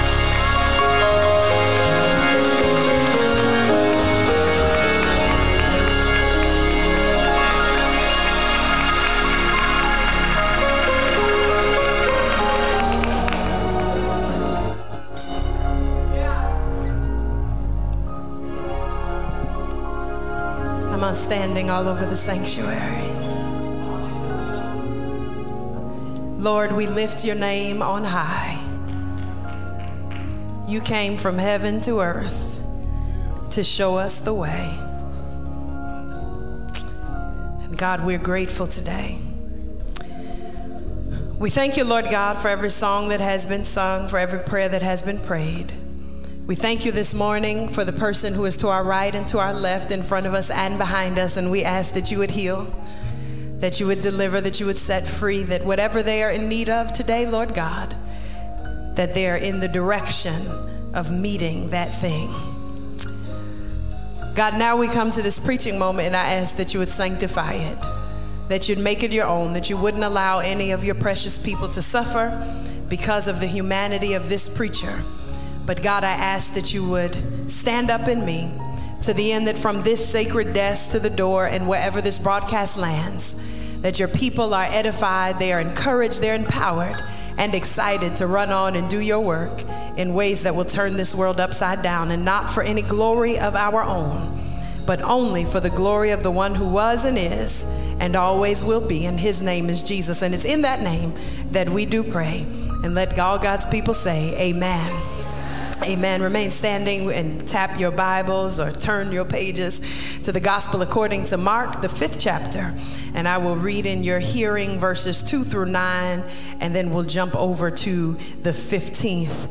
I'm standing all over the sanctuary. Lord, we lift your name on high. You came from heaven to earth to show us the way. And God, we're grateful today. We thank you, Lord God, for every song that has been sung, for every prayer that has been prayed. We thank you this morning for the person who is to our right and to our left, in front of us and behind us, and we ask that you would heal, that you would deliver, that you would set free, that whatever they are in need of today, Lord God, that they are in the direction of meeting that thing. God, now we come to this preaching moment, and I ask that you would sanctify it, that you'd make it your own, that you wouldn't allow any of your precious people to suffer because of the humanity of this preacher. But God, I ask that you would stand up in me to the end that from this sacred desk to the door and wherever this broadcast lands, that your people are edified, they are encouraged, they're empowered and excited to run on and do your work in ways that will turn this world upside down, and not for any glory of our own, but only for the glory of the one who was and is and always will be, and his name is Jesus. And it's in that name that we do pray. And let all God's people say amen. Amen. Remain standing and tap your Bibles or turn your pages to the Gospel according to Mark, the 5th chapter. And I will read in your hearing verses 2 through 9, and then we'll jump over to the 15th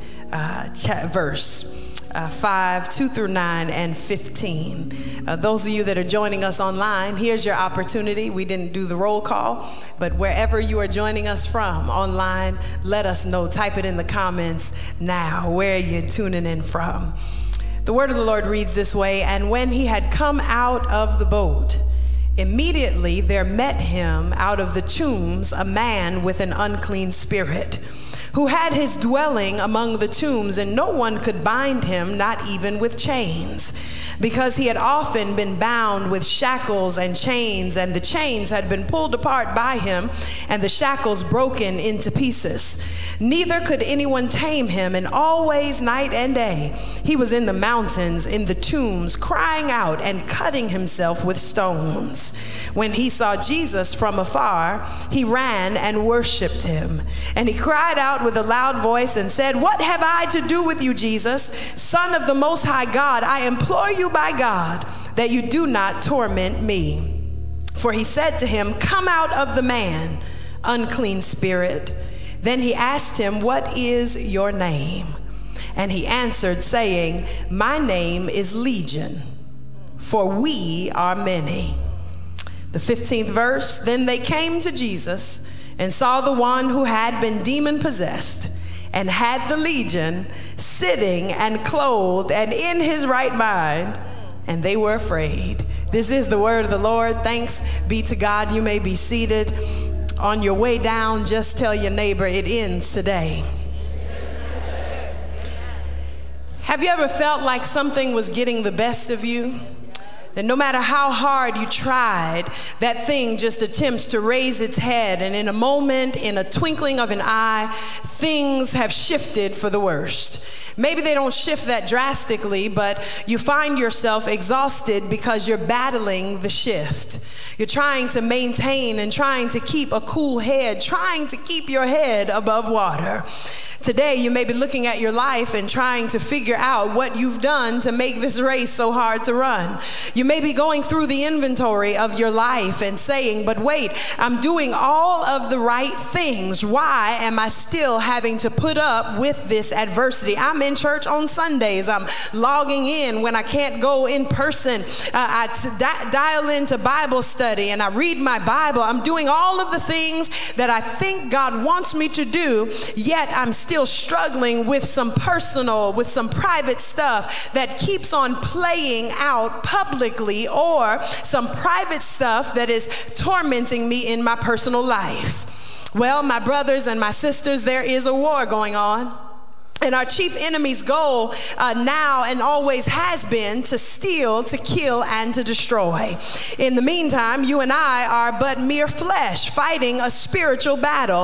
verse. 5, 2 through 9, and 15. Those of you that are joining us online, here's your opportunity. We didn't do the roll call, but wherever you are joining us from online, let us know. Type it in the comments now. Where are you tuning in from? The word of the Lord reads this way: "And when he had come out of the boat, immediately there met him out of the tombs a man with an unclean spirit, who had his dwelling among the tombs, and no one could bind him, not even with chains, because he had often been bound with shackles and chains, and the chains had been pulled apart by him, and the shackles broken into pieces. Neither could anyone tame him, and always night and day he was in the mountains, in the tombs, crying out and cutting himself with stones. When he saw Jesus from afar, he ran and worshiped him. And he cried out with a loud voice and said, 'What have I to do with you, Jesus, Son of the Most High God? I implore you by God that you do not torment me.' For he said to him, 'Come out of the man, unclean spirit.' Then he asked him, 'What is your name?' And he answered, saying, 'My name is Legion, for we are many.'" The 15th verse: "Then they came to Jesus and saw the one who had been demon possessed and had the legion sitting and clothed and in his right mind, and they were afraid." This is the word of the Lord. Thanks be to God. You may be seated. On your way down, just tell your neighbor, it ends today. Have you ever felt like something was getting the best of you? And no matter how hard you tried, that thing just attempts to raise its head, and in a moment, in a twinkling of an eye, things have shifted for the worst. Maybe they don't shift that drastically, but you find yourself exhausted because you're battling the shift. You're trying to maintain and trying to keep a cool head, trying to keep your head above water. Today, you may be looking at your life and trying to figure out what you've done to make this race so hard to run. You may be going through the inventory of your life and saying, but wait, I'm doing all of the right things. Why am I still having to put up with this adversity? I'm in church on Sundays. I'm logging in when I can't go in person. I dial into Bible study and I read my Bible. I'm doing all of the things that I think God wants me to do, yet I'm still struggling with some personal, with some private stuff that keeps on playing out publicly publicly, or some private stuff that is tormenting me in my personal life? Well, my brothers and my sisters, there is a war going on. And our chief enemy's goal now and always has been to steal, to kill, and to destroy. In the meantime, you and I are but mere flesh fighting a spiritual battle,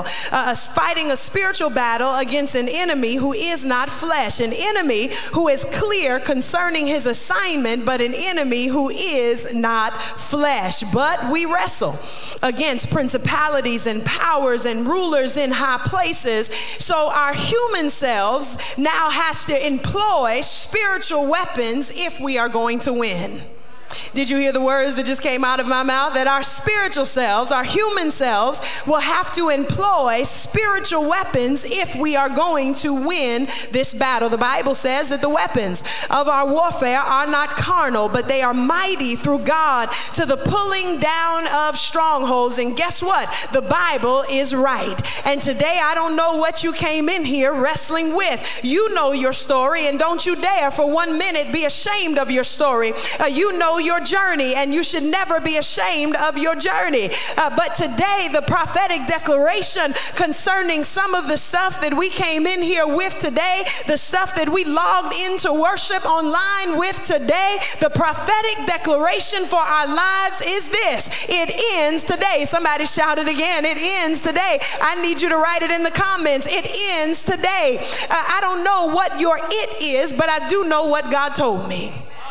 against an enemy who is not flesh, an enemy who is clear concerning his assignment, but an enemy who is not flesh. But we wrestle against principalities and powers and rulers in high places. So our human selves now has to employ spiritual weapons if we are going to win. Did you hear the words that just came out of my mouth? That our spiritual selves, our human selves, will have to employ spiritual weapons if we are going to win this battle. The Bible says that the weapons of our warfare are not carnal, but they are mighty through God to the pulling down of strongholds. And guess what? The Bible is right. And today, I don't know what you came in here wrestling with. You know your story, and don't you dare for 1 minute be ashamed of your story. You know your journey, and you should never be ashamed of your journey. But today, the prophetic declaration concerning some of the stuff that we came in here with today, the stuff that we logged into worship online with today, the prophetic declaration for our lives is this: it ends today. Somebody shout it again. It ends today. I need you to write it in the comments. It ends today. I don't know what your it is, but I do know what God told me.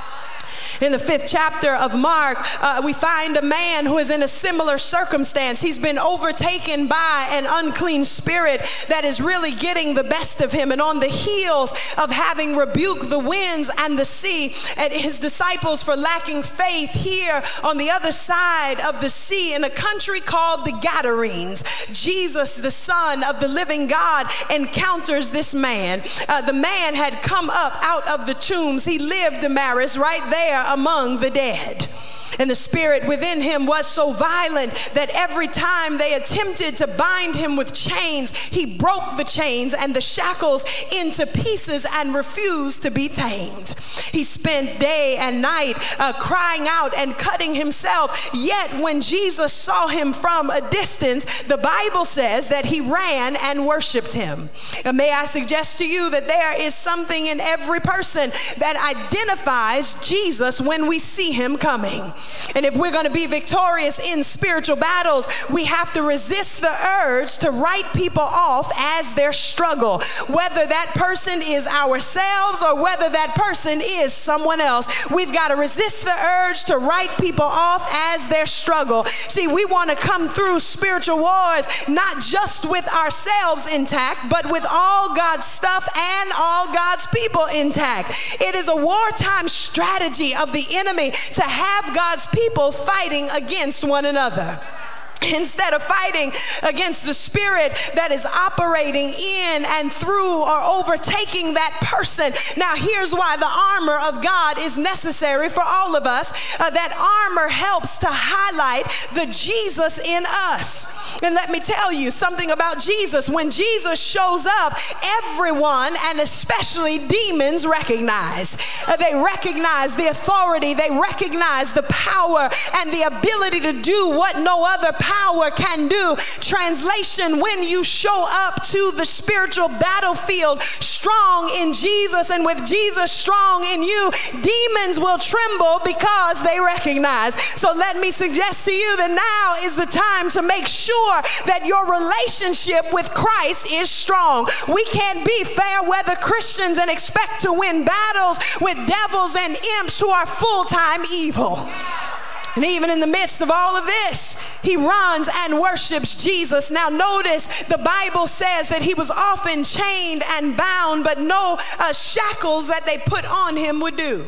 In the 5th chapter of Mark, we find a man who is in a similar circumstance. He's been overtaken by an unclean spirit that is really getting the best of him. And on the heels of having rebuked the winds and the sea, and his disciples for lacking faith here on the other side of the sea in a country called the Gadarenes, Jesus, the Son of the living God, encounters this man. The man had come up out of the tombs. He lived, Damaris, right there among the dead. And the spirit within him was so violent that every time they attempted to bind him with chains, he broke the chains and the shackles into pieces and refused to be tamed. He spent day and night crying out and cutting himself. Yet when Jesus saw him from a distance, the Bible says that he ran and worshiped him. And may I suggest to you that there is something in every person that identifies Jesus when we see him coming. And if we're going to be victorious in spiritual battles, we have to resist the urge to write people off as their struggle, whether that person is ourselves or whether that person is someone else. We've got to resist the urge to write people off as their struggle. See, we want to come through spiritual wars not just with ourselves intact, but with all God's stuff and all God's people intact. It is a wartime strategy of the enemy to have God's people fighting against one another. Instead of fighting against the spirit that is operating in and through or overtaking that person. Now, here's why the armor of God is necessary for all of us. That armor helps to highlight the Jesus in us. And let me tell you something about Jesus. When Jesus shows up, everyone, and especially demons, recognize. They recognize the authority. They recognize the power and the ability to do what no other power can do. Translation: when you show up to the spiritual battlefield strong in Jesus and with Jesus strong in you, demons will tremble because they recognize. So let me suggest to you that now is the time to make sure that your relationship with Christ is strong. We can't be fair weather Christians and expect to win battles with devils and imps who are full-time evil. And even in the midst of all of this, he runs and worships Jesus. Now notice the Bible says that he was often chained and bound, but no shackles that they put on him would do.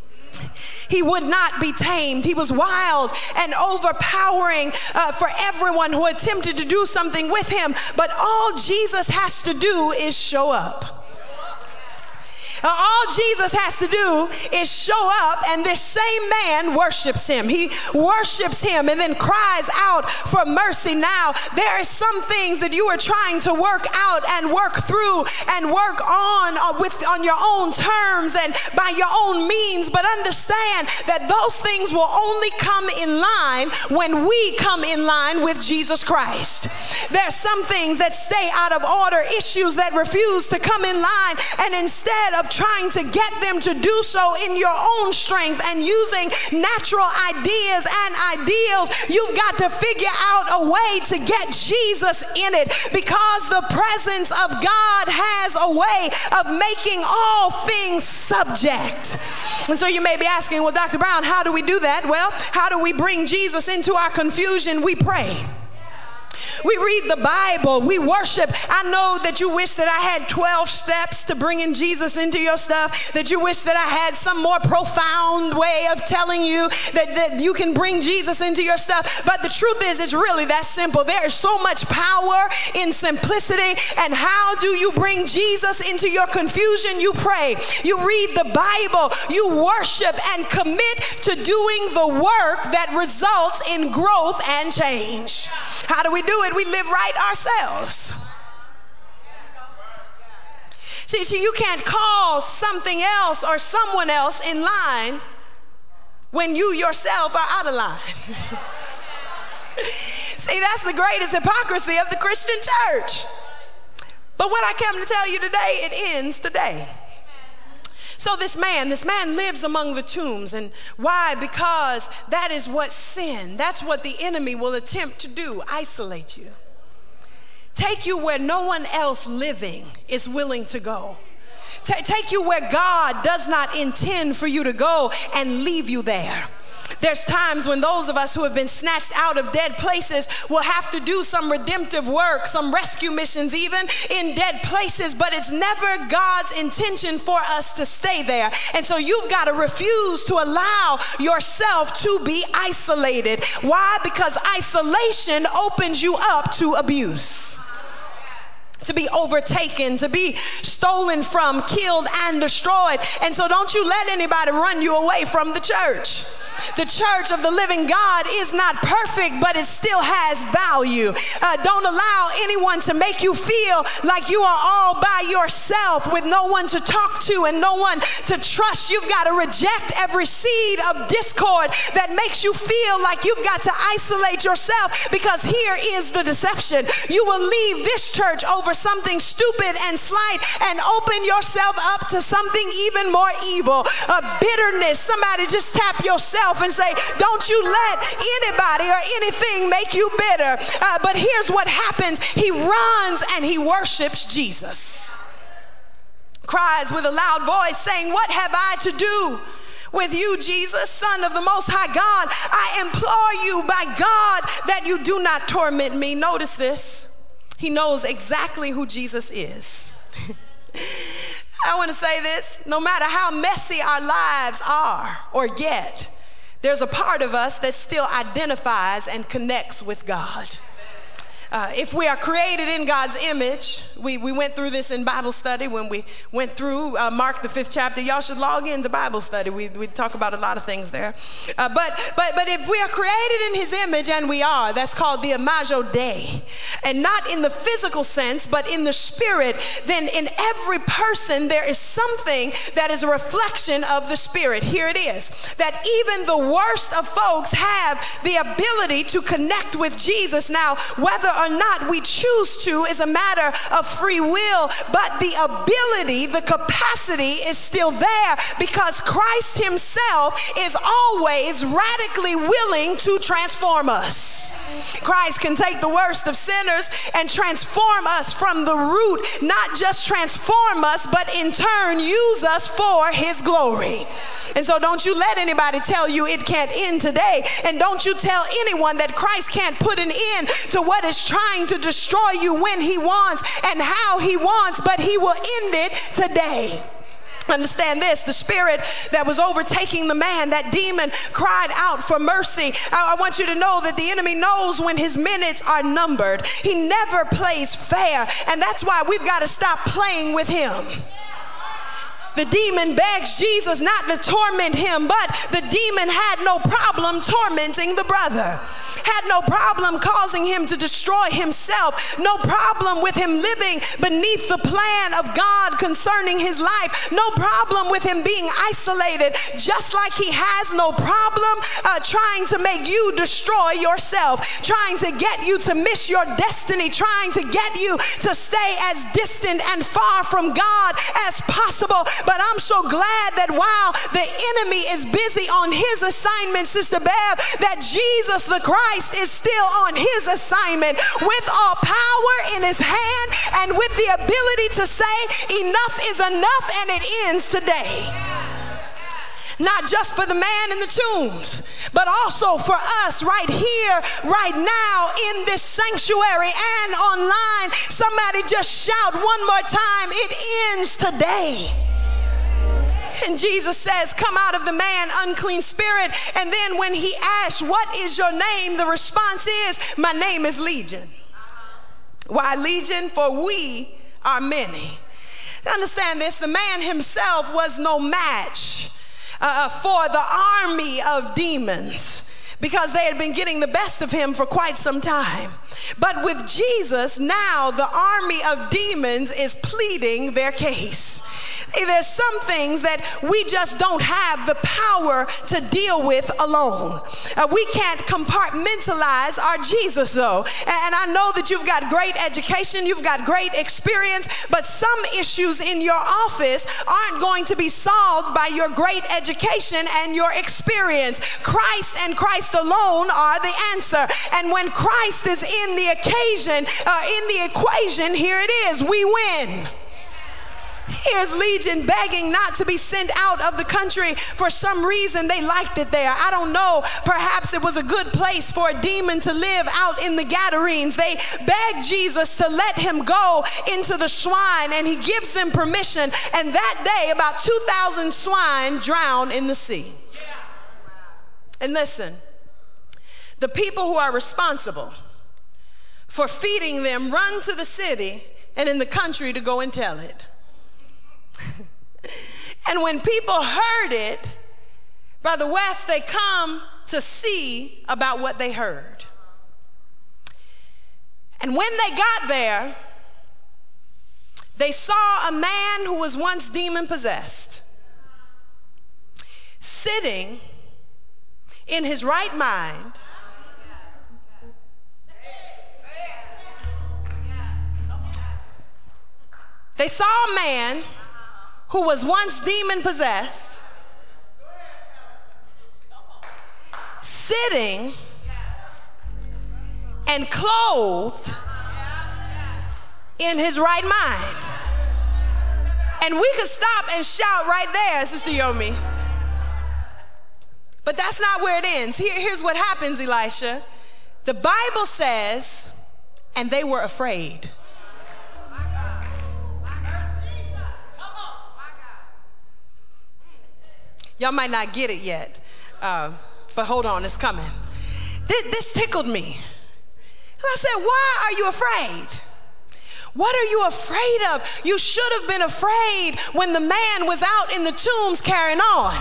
He would not be tamed. He was wild and overpowering for everyone who attempted to do something with him. But all Jesus has to do is show up. All Jesus has to do is show up, and this same man worships him. He worships him and then cries out for mercy. Now, there are some things that you are trying to work out and work through and work on your own terms and by your own means, but understand that those things will only come in line when we come in line with Jesus Christ. There are some things that stay out of order, issues that refuse to come in line, and instead of trying to get them to do so in your own strength and using natural ideas and ideals, you've got to figure out a way to get Jesus in it, because the presence of God has a way of making all things subject. And so you may be asking, well, Dr. Brown, how do we do that? Well, how do we bring Jesus into our confusion? We pray. We read the Bible. We worship. I know that you wish that I had 12 steps to bringing Jesus into your stuff, that you wish that I had some more profound way of telling you that you can bring Jesus into your stuff. But the truth is, it's really that simple. There is so much power in simplicity. And how do you bring Jesus into your confusion? You pray. You read the Bible. You worship and commit to doing the work that results in growth and change. How do we do it? We live right ourselves. See, you can't call something else or someone else in line when you yourself are out of line. See, that's the greatest hypocrisy of the Christian church. But what I came to tell you today, it ends today. So this man lives among the tombs. And why? Because that is what sin, that's what the enemy will attempt to do, isolate you. Take you where no one else living is willing to go. Take you where God does not intend for you to go and leave you there. There's times when those of us who have been snatched out of dead places will have to do some redemptive work, some rescue missions, even in dead places, but it's never God's intention for us to stay there. And so you've got to refuse to allow yourself to be isolated. Why? Because isolation opens you up to abuse, to be overtaken, to be stolen from, killed, and destroyed. And so don't you let anybody run you away from the church. The church of the living God is not perfect, but it still has value. Don't allow anyone to make you feel like you are all by yourself with no one to talk to and no one to trust. You've got to reject every seed of discord that makes you feel like you've got to isolate yourself, because here is the deception. You will leave this church over something stupid and slight and open yourself up to something even more evil. Bitterness. Somebody just tap yourself and say, don't you let anybody or anything make you bitter. But here's what happens. He runs and he worships Jesus. Cries with a loud voice saying, what have I to do with you, Jesus, Son of the Most High God? I implore you by God that you do not torment me. Notice this. He knows exactly who Jesus is. I want to say this. No matter how messy our lives are or get, there's a part of us that still identifies and connects with God. If we are created in God's image, we went through this in Bible study when we went through Mark the 5th chapter. Y'all should log into Bible study. We talk about a lot of things there. But if we are created in his image, and we are, that's called the imago Dei, and not in the physical sense, but in the spirit, then in every person there is something that is a reflection of the spirit. Here it is, that even the worst of folks have the ability to connect with Jesus. Now, whether or not we choose to is a matter of free will, but the ability, the capacity is still there, because Christ himself is always radically willing to transform us. Christ can take the worst of sinners and transform us from the root, not just transform us, but in turn use us for his glory. And so don't you let anybody tell you it can't end today. And don't you tell anyone that Christ can't put an end to what is trying to destroy you when he wants and how he wants, but he will end it today. Understand this, the spirit that was overtaking the man, that demon, cried out for mercy. I want you to know that the enemy knows when his minutes are numbered. He never plays fair, and that's why we've got to stop playing with him. the demon begs Jesus not to torment him, but the demon had no problem tormenting the brother. Had no problem causing him to destroy himself. No problem with him living beneath the plan of God concerning his life. No problem with him being isolated, just like he has no problem trying to make you destroy yourself, trying to get you to miss your destiny, trying to get you to stay as distant and far from God as possible. But I'm so glad that while the enemy is busy on his assignment, Sister Bev, that Jesus the Christ is still on his assignment with all power in his hand and with the ability to say enough is enough and it ends today. Not just for the man in the tombs, but also for us right here, right now in this sanctuary and online. Somebody just shout one more time, it ends today. And Jesus says, come out of the man, unclean spirit. And then when he asks, what is your name? The response is, my name is Legion. Why Legion? For we are many. Understand this, the man himself was no match for the army of demons, because they had been getting the best of him for quite some time. But with Jesus, now the army of demons is pleading their case. There's some things that we just don't have the power to deal with alone. We can't compartmentalize our Jesus though. And I know that you've got great education, you've got great experience, but some issues in your office aren't going to be solved by your great education and your experience. Christ and Christ alone are the answer. And when Christ is in the equation, here it is, we win. Here's Legion begging not to be sent out of the country. For some reason, they liked it there. I don't know. Perhaps it was a good place for a demon to live out in the Gadarenes. They begged Jesus to let him go into the swine, and he gives them permission. And that day, about 2,000 swine drown in the sea. And listen, the people who are responsible for feeding them run to the city and in the country to go and tell it. And when people heard it, Brother West, they come to see about what they heard. And when they got there, they saw a man who was once demon possessed, sitting in his right mind, they saw a man who was once demon possessed, sitting and clothed in his right mind. And we could stop and shout right there, Sister Yomi. But that's not where it ends. Here's what happens, Elisha. The Bible says, and they were afraid. Y'all might not get it yet, but hold on, it's coming. This tickled me. I said, why are you afraid? What are you afraid of? You should have been afraid when the man was out in the tombs carrying on.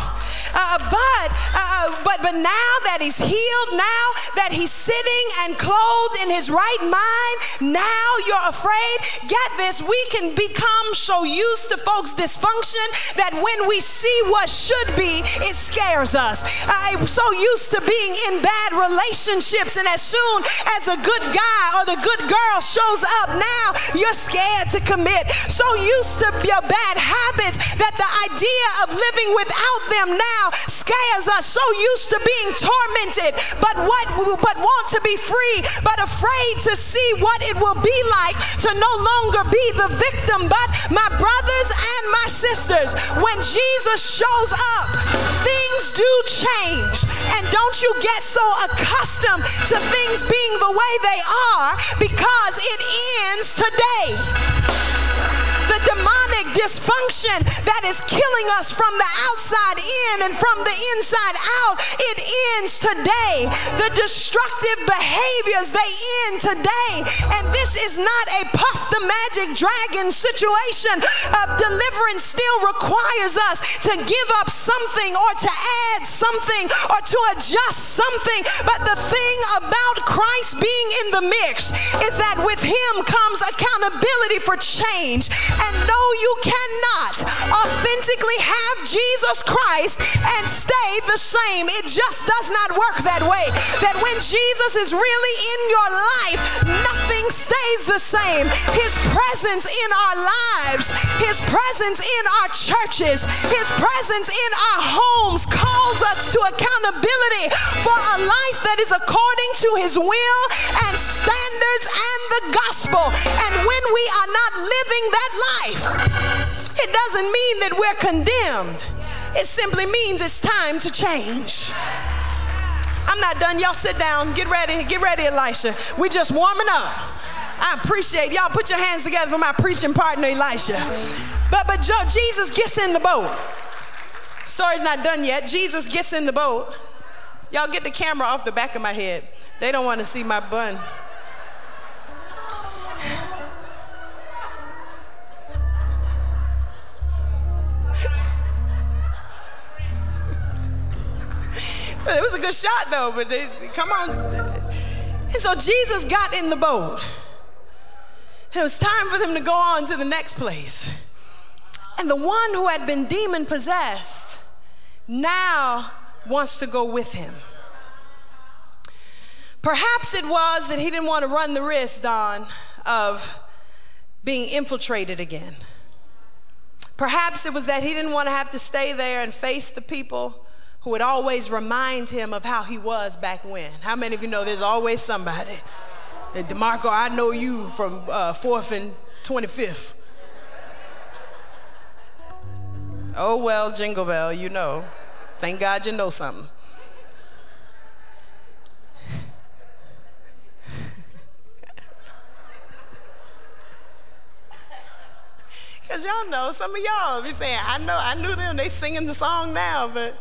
But now that he's healed, now that he's sitting and clothed in his right mind, now you're afraid. Get this, we can become so used to folks' dysfunction that when we see what should be, it scares us. I'm so used to being in bad relationships, and as soon as a good guy or the good girl shows up, now you're scared to commit. So used to your bad habits that the idea of living without them now scares us. So used to being tormented, but want to be free, but afraid to see what it will be like to no longer be the victim. But my brothers and my sisters, when Jesus shows up, things do change. And don't you get so accustomed to things being the way they are, because it ends today. The demonic dysfunction that is killing us from the outside in and from the inside out, it ends today. The destructive behaviors, they end today. And this is not a Puff the Magic Dragon situation. Deliverance still requires us to give up something or to add something or to adjust something. But the thing about Christ being in the mix is that with him comes accountability for change. And no, you cannot authentically have Jesus Christ and stay the same. It just does not work that way. That when Jesus is really in your life, nothing stays the same. His presence in our lives, his presence in our churches, his presence in our homes calls us to accountability for a life that is according to his will and standards and the gospel. And when we are not living that life, it doesn't mean that we're condemned. It simply means it's time to change. I'm not done. Y'all sit down. Get ready, Elisha. We're just warming up. I appreciate y'all. Put your hands together for my preaching partner, Elisha. But Jesus gets in the boat. Story's not done yet. Jesus gets in the boat. Y'all get the camera off the back of my head. They don't want to see my bun. It was a good shot though, but come on. And so Jesus got in the boat. It was time for them to go on to the next place. And the one who had been demon possessed now wants to go with him. Perhaps it was that he didn't want to run the risk, Don, of being infiltrated again. Perhaps it was that he didn't want to have to stay there and face the people who would always remind him of how he was back when. How many of you know there's always somebody? DeMarco, I know you from 4th and 25th. Oh, well, Jingle Bell, you know. Thank God you know something. Because y'all know, some of y'all be saying, I knew them, they singing the song now, but.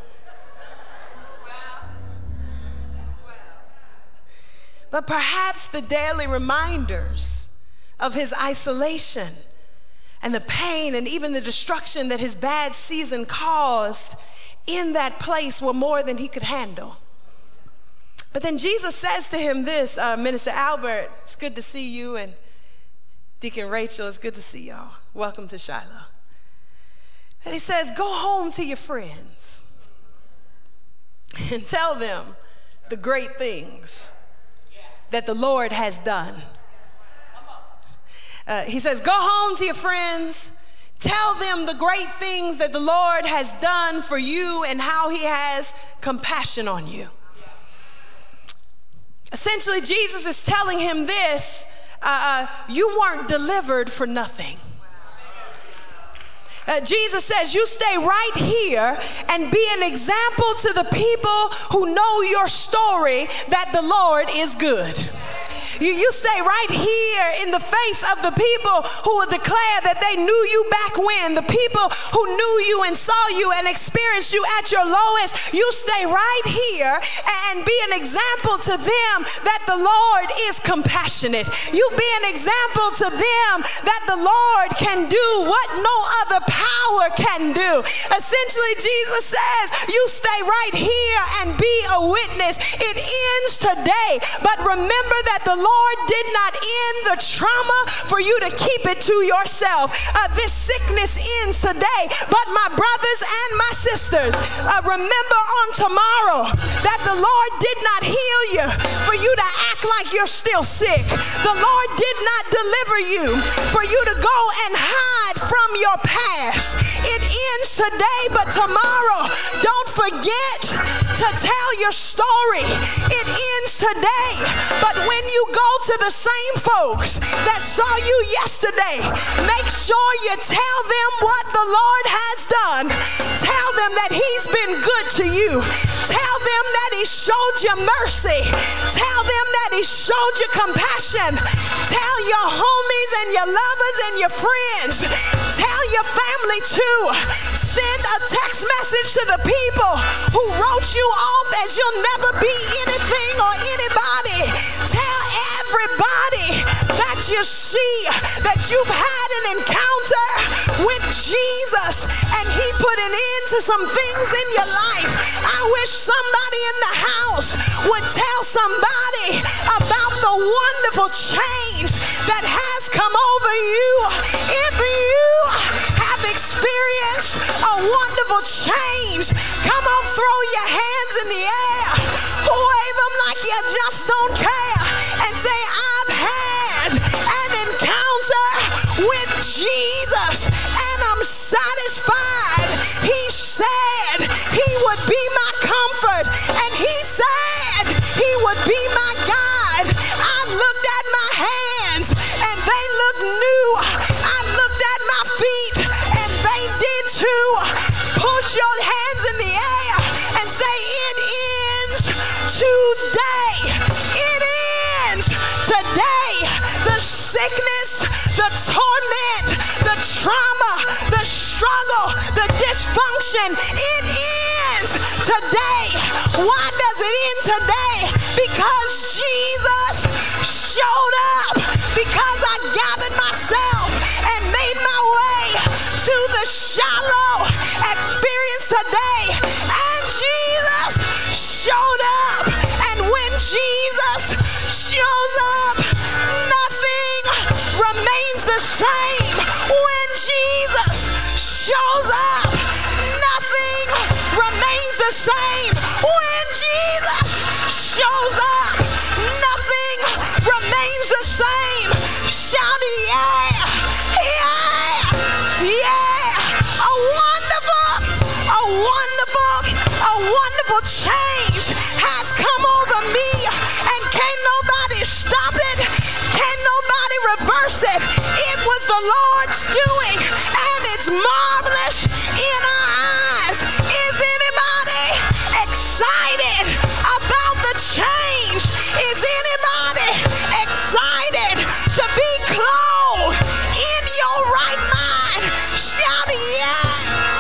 But perhaps the daily reminders of his isolation and the pain and even the destruction that his bad season caused in that place were more than he could handle. But then Jesus says to him this, Minister Albert, it's good to see you, and Deacon Rachel, it's good to see y'all. Welcome to Shiloh. And he says, go home to your friends and tell them the great things that the Lord has done. He says, go home to your friends, tell them the great things that the Lord has done for you and how he has compassion on you. Essentially, Jesus is telling him this, you weren't delivered for nothing. Jesus says, you stay right here and be an example to the people who know your story that the Lord is good. You stay right here in the face of the people who will declare that they knew you back when, the people who knew you and saw you and experienced you at your lowest. You stay right here and be an example to them that the Lord is compassionate. You be an example to them that the Lord can do what no other power can do. Essentially, Jesus says, you stay right here and be a witness. It ends today, but remember that the Lord did not end the trauma for you to keep it to yourself. This sickness ends today, but my brothers and my sisters, remember on tomorrow that the Lord did not heal you for you to act like you're still sick. The Lord did not deliver you for you to go and hide from your past. It ends today, but tomorrow, don't forget to tell your story. It ends today. But when you go to the same folks that saw you yesterday, make sure you tell them what the Lord has done. Tell them that he's been good to you. Tell them that he showed you mercy. Tell them that he showed you compassion. Tell your homies and your lovers and your friends. Tell your family too. Send a text message to the people who wrote you off as you'll never be anything or anybody. Tell everybody that you see that you've had an encounter with Jesus and he put an end to some things in your life. I wish somebody in the house would tell somebody about the wonderful change that has come over you. If you have experienced a wonderful change, come on, throw your hands in the air, wave them like you just don't care, and say, I've had an encounter with Jesus and I'm satisfied. He said he would be my comfort, and he said he would be my guide. I looked at my hands and they looked new. I looked at my feet and they did too. Push your hands in the air and say, it ends today. It ends today. The sickness, the torment, the trauma, the struggle, the dysfunction, it ends today. Why does it end today? Because Jesus showed up. Because I gathered myself and made my way to the Shiloh experience today. And Jesus showed up. And when Jesus shows up, nothing remains the same. When Jesus shows up, nothing remains the same. When Jesus shows up, nothing remains the same. Shout yeah, yeah, yeah. A wonderful change has come over me, and can't nobody stop it. Can't nobody reverse it. It was the Lord's doing, and it's marvelous in our eyes. Is anybody excited about the change? Is anybody excited to be clothed in your right mind? Shout yeah.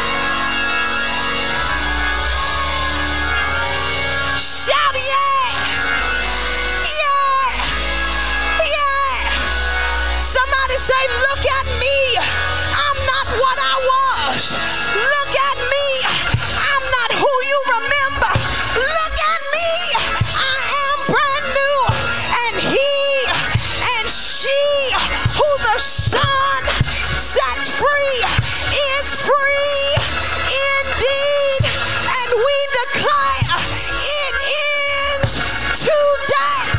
Shout yeah. Yeah. Yeah. Somebody say, look at me. I'm not what I was. Look at me. I'm not who you remember. Look at me. I am brand new. And he and she who the Son sets free is free indeed. And we declare it ends today.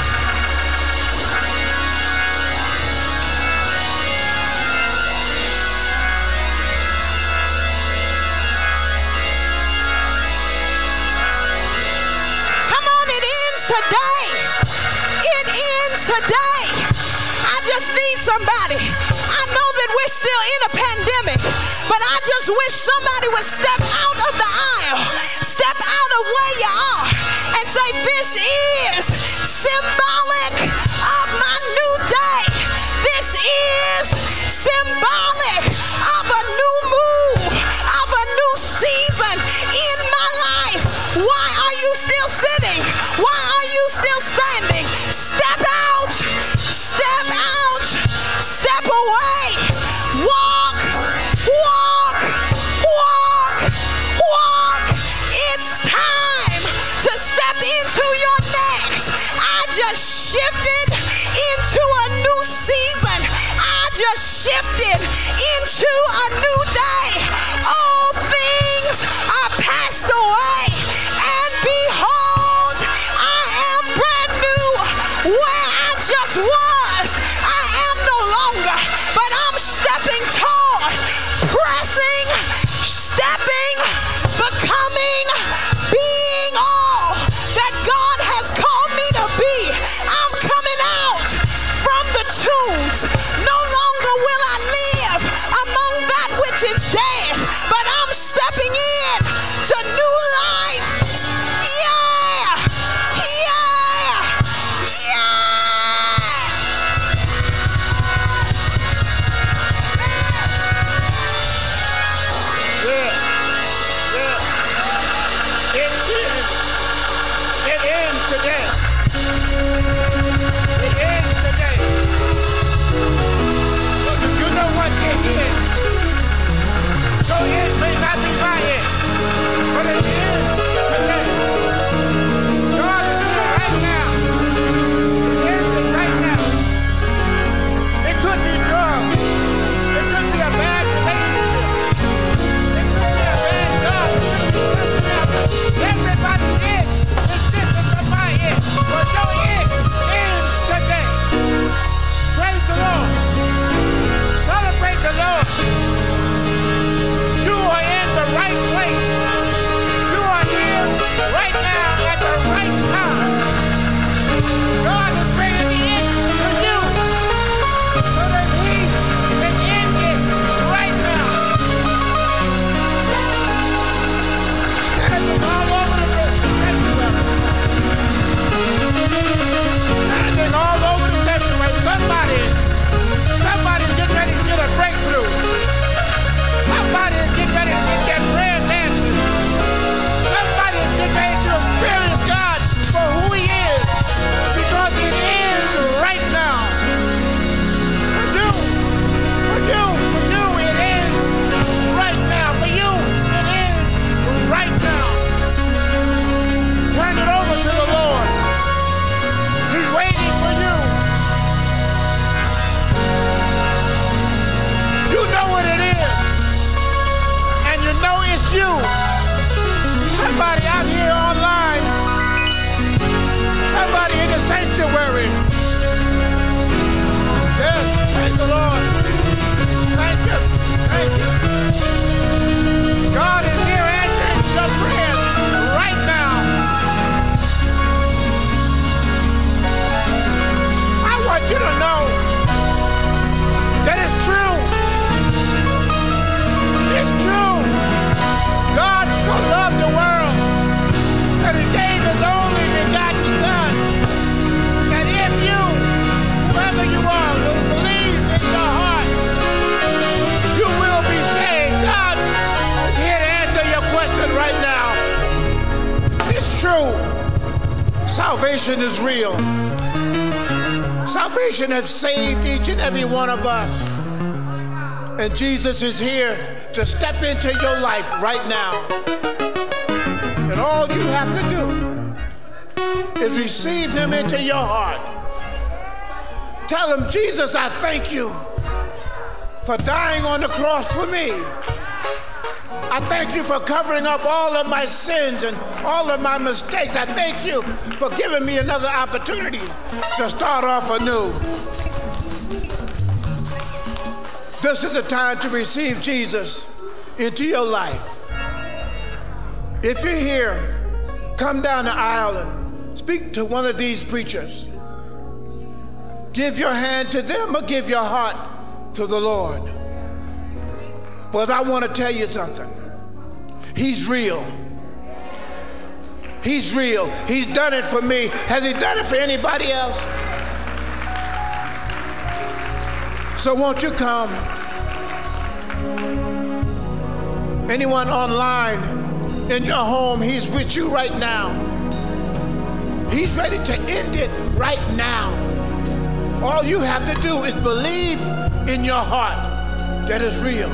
Come on, it ends today. It ends today. I just need somebody. I know that we're still in a pandemic, but I just wish somebody would step out of the aisle, step out of where you are, and say, this is symbolic of my new day. This is symbolic of a new move, of a new season in my life. Why are you still sitting? Why are you still standing? Step out, step out, step away. Walk, walk, walk, walk. It's time to step into your next. I just Salvation is real. Salvation has saved each and every one of us. And Jesus is here to step into your life right now. And all you have to do is receive him into your heart. Tell him, Jesus, I thank you for dying on the cross for me. I thank you for covering up all of my sins and all of my mistakes. I thank you for giving me another opportunity to start off anew. This is the time to receive Jesus into your life. If you're here, come down the aisle and speak to one of these preachers. Give your hand to them or give your heart to the Lord. But I want to tell you something. He's real. He's real. He's done it for me. Has he done it for anybody else? So won't you come? Anyone online, in your home, he's with you right now. He's ready to end it right now. All you have to do is believe in your heart that it's real.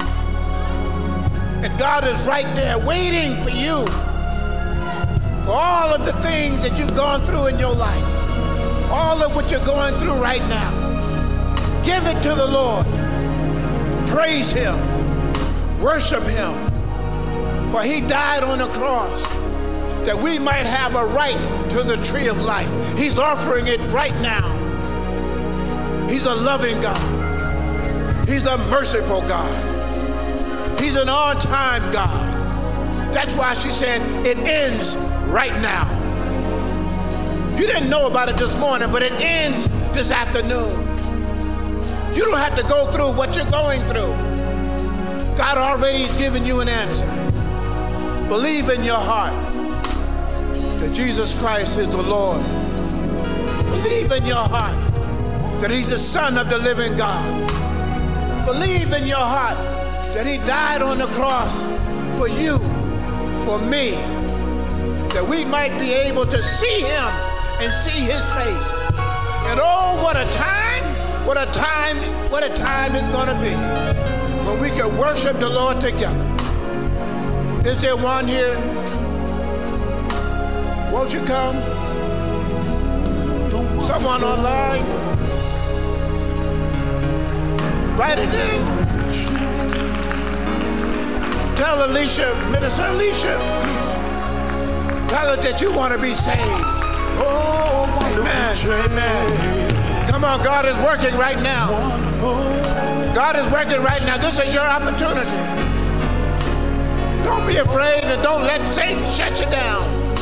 And God is right there waiting for you for all of the things that you've gone through in your life, all of what you're going through right now. Give it to the Lord. Praise him. Worship him. For he died on the cross that we might have a right to the tree of life. He's offering it right now. He's a loving God. He's a merciful God. He's an on-time God. That's why she said it ends right now. You didn't know about it this morning, but it ends this afternoon. You don't have to go through what you're going through. God already has given you an answer. Believe in your heart that Jesus Christ is the Lord. Believe in your heart that he's the Son of the living God. Believe in your heart that he died on the cross for you, for me, that we might be able to see him and see his face. And oh, what a time it's going to be when we can worship the Lord together. Is there one here? Won't you come? Someone online? Write it in. Tell Alicia, Minister Alicia, tell her that you want to be saved. Oh, amen, amen. Come on, God is working right now. God is working right now. This is your opportunity. Don't be afraid and don't let Satan shut you down.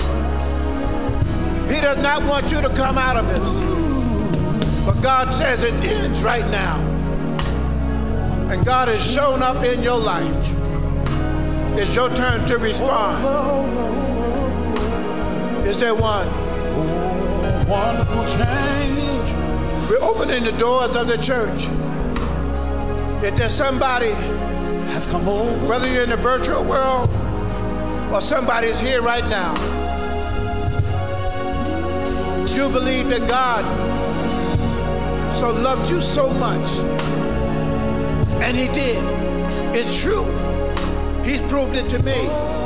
He does not want you to come out of this. But God says it ends right now. And God has shown up in your life. It's your turn to respond. Is there one? Oh, wonderful change. We're opening the doors of the church. If there's somebody has come over, whether you're in the virtual world or somebody's here right now, you believe that God so loved you so much, and he did. It's true. He's proved it to me.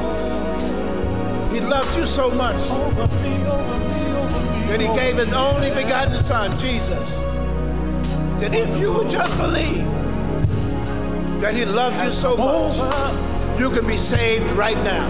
He loved you so much that he gave his only begotten son, Jesus, that if you would just believe that he loved you so much, you can be saved right now.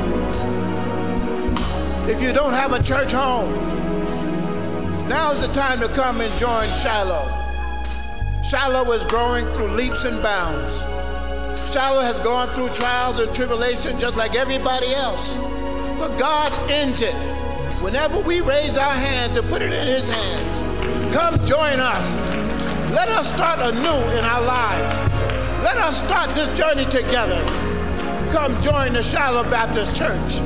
If you don't have a church home, now's the time to come and join Shiloh. Shiloh is growing through leaps and bounds. Shiloh has gone through trials and tribulations just like everybody else. But God ends it whenever we raise our hands and put it in his hands. Come join us. Let us start anew in our lives. Let us start this journey together. Come join the Shiloh Baptist Church.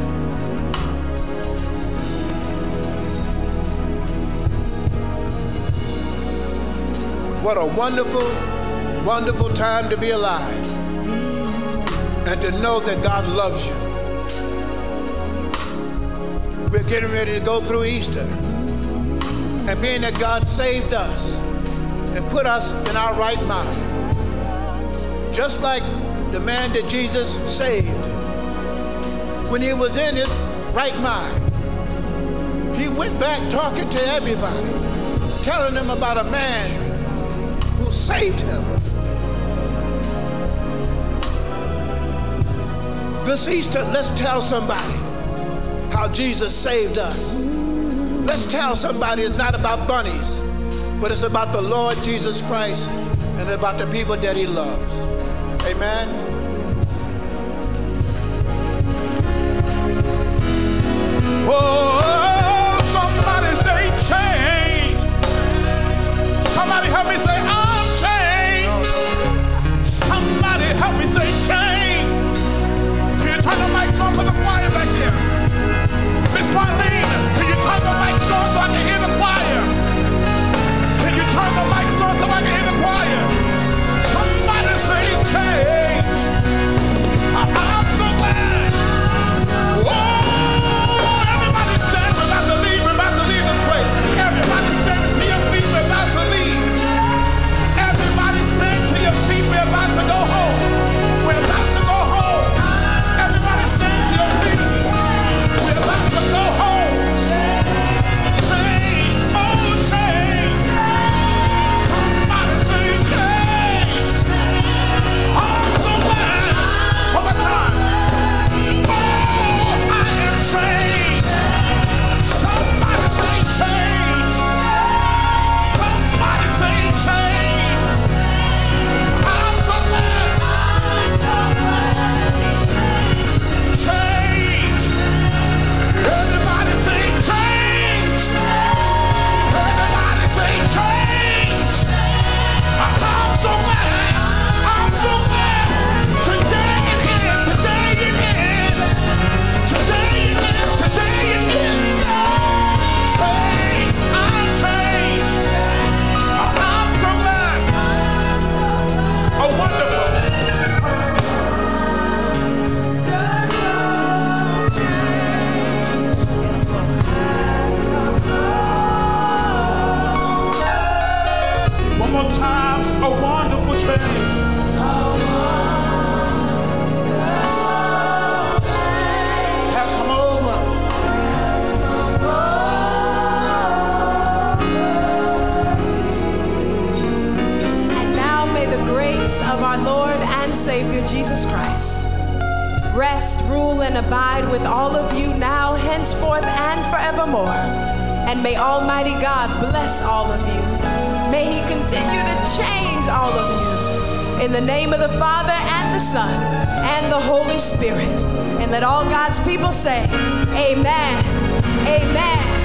What a wonderful, wonderful time to be alive. And to know that God loves you. We're getting ready to go through Easter. And being that God saved us and put us in our right mind, just like the man that Jesus saved, when he was in his right mind, he went back talking to everybody, telling them about a man who saved him. This Easter, let's tell somebody how Jesus saved us. Let's tell somebody it's not about bunnies, but it's about the Lord Jesus Christ and about the people that he loves. Amen. Oh, somebody say change. Somebody help me say I'm changed. Somebody help me say change. Can you turn the mics on for the choir back here? Miss Marlene, can you turn the mics on so I can hear the choir? Can you turn the mics on so I can hear the choir? Somebody say change. I'm so glad. Oh, everybody stand. We're about to leave. We're about to leave this place. Everybody stand to your feet. We're about to leave. Everybody stand to your feet. We're about to go home. We're about to go home. Everybody stand to your feet. We're about to go home. Change. Oh, change. Somebody say change. I'm so glad. One more time. Oh, I am changed. Somebody say change. Somebody say change. I'm so glad. Change. Everybody say change. Everybody say change. I'm so glad. I'm so glad. Today it is. Today it is. Today it is. Today it is. Change. I'm changed. I'm so glad. Oh, wonderful. Yes, Lord. One more time. A wonderful change. Has come over. And now may the grace of our Lord and Savior Jesus Christ rest, rule, and abide with all of you now, henceforth, and forevermore. And may Almighty God bless all of you. May he continue to change all of you. In the name of the Father, and the Son, and the Holy Spirit. And let all God's people say, amen, amen,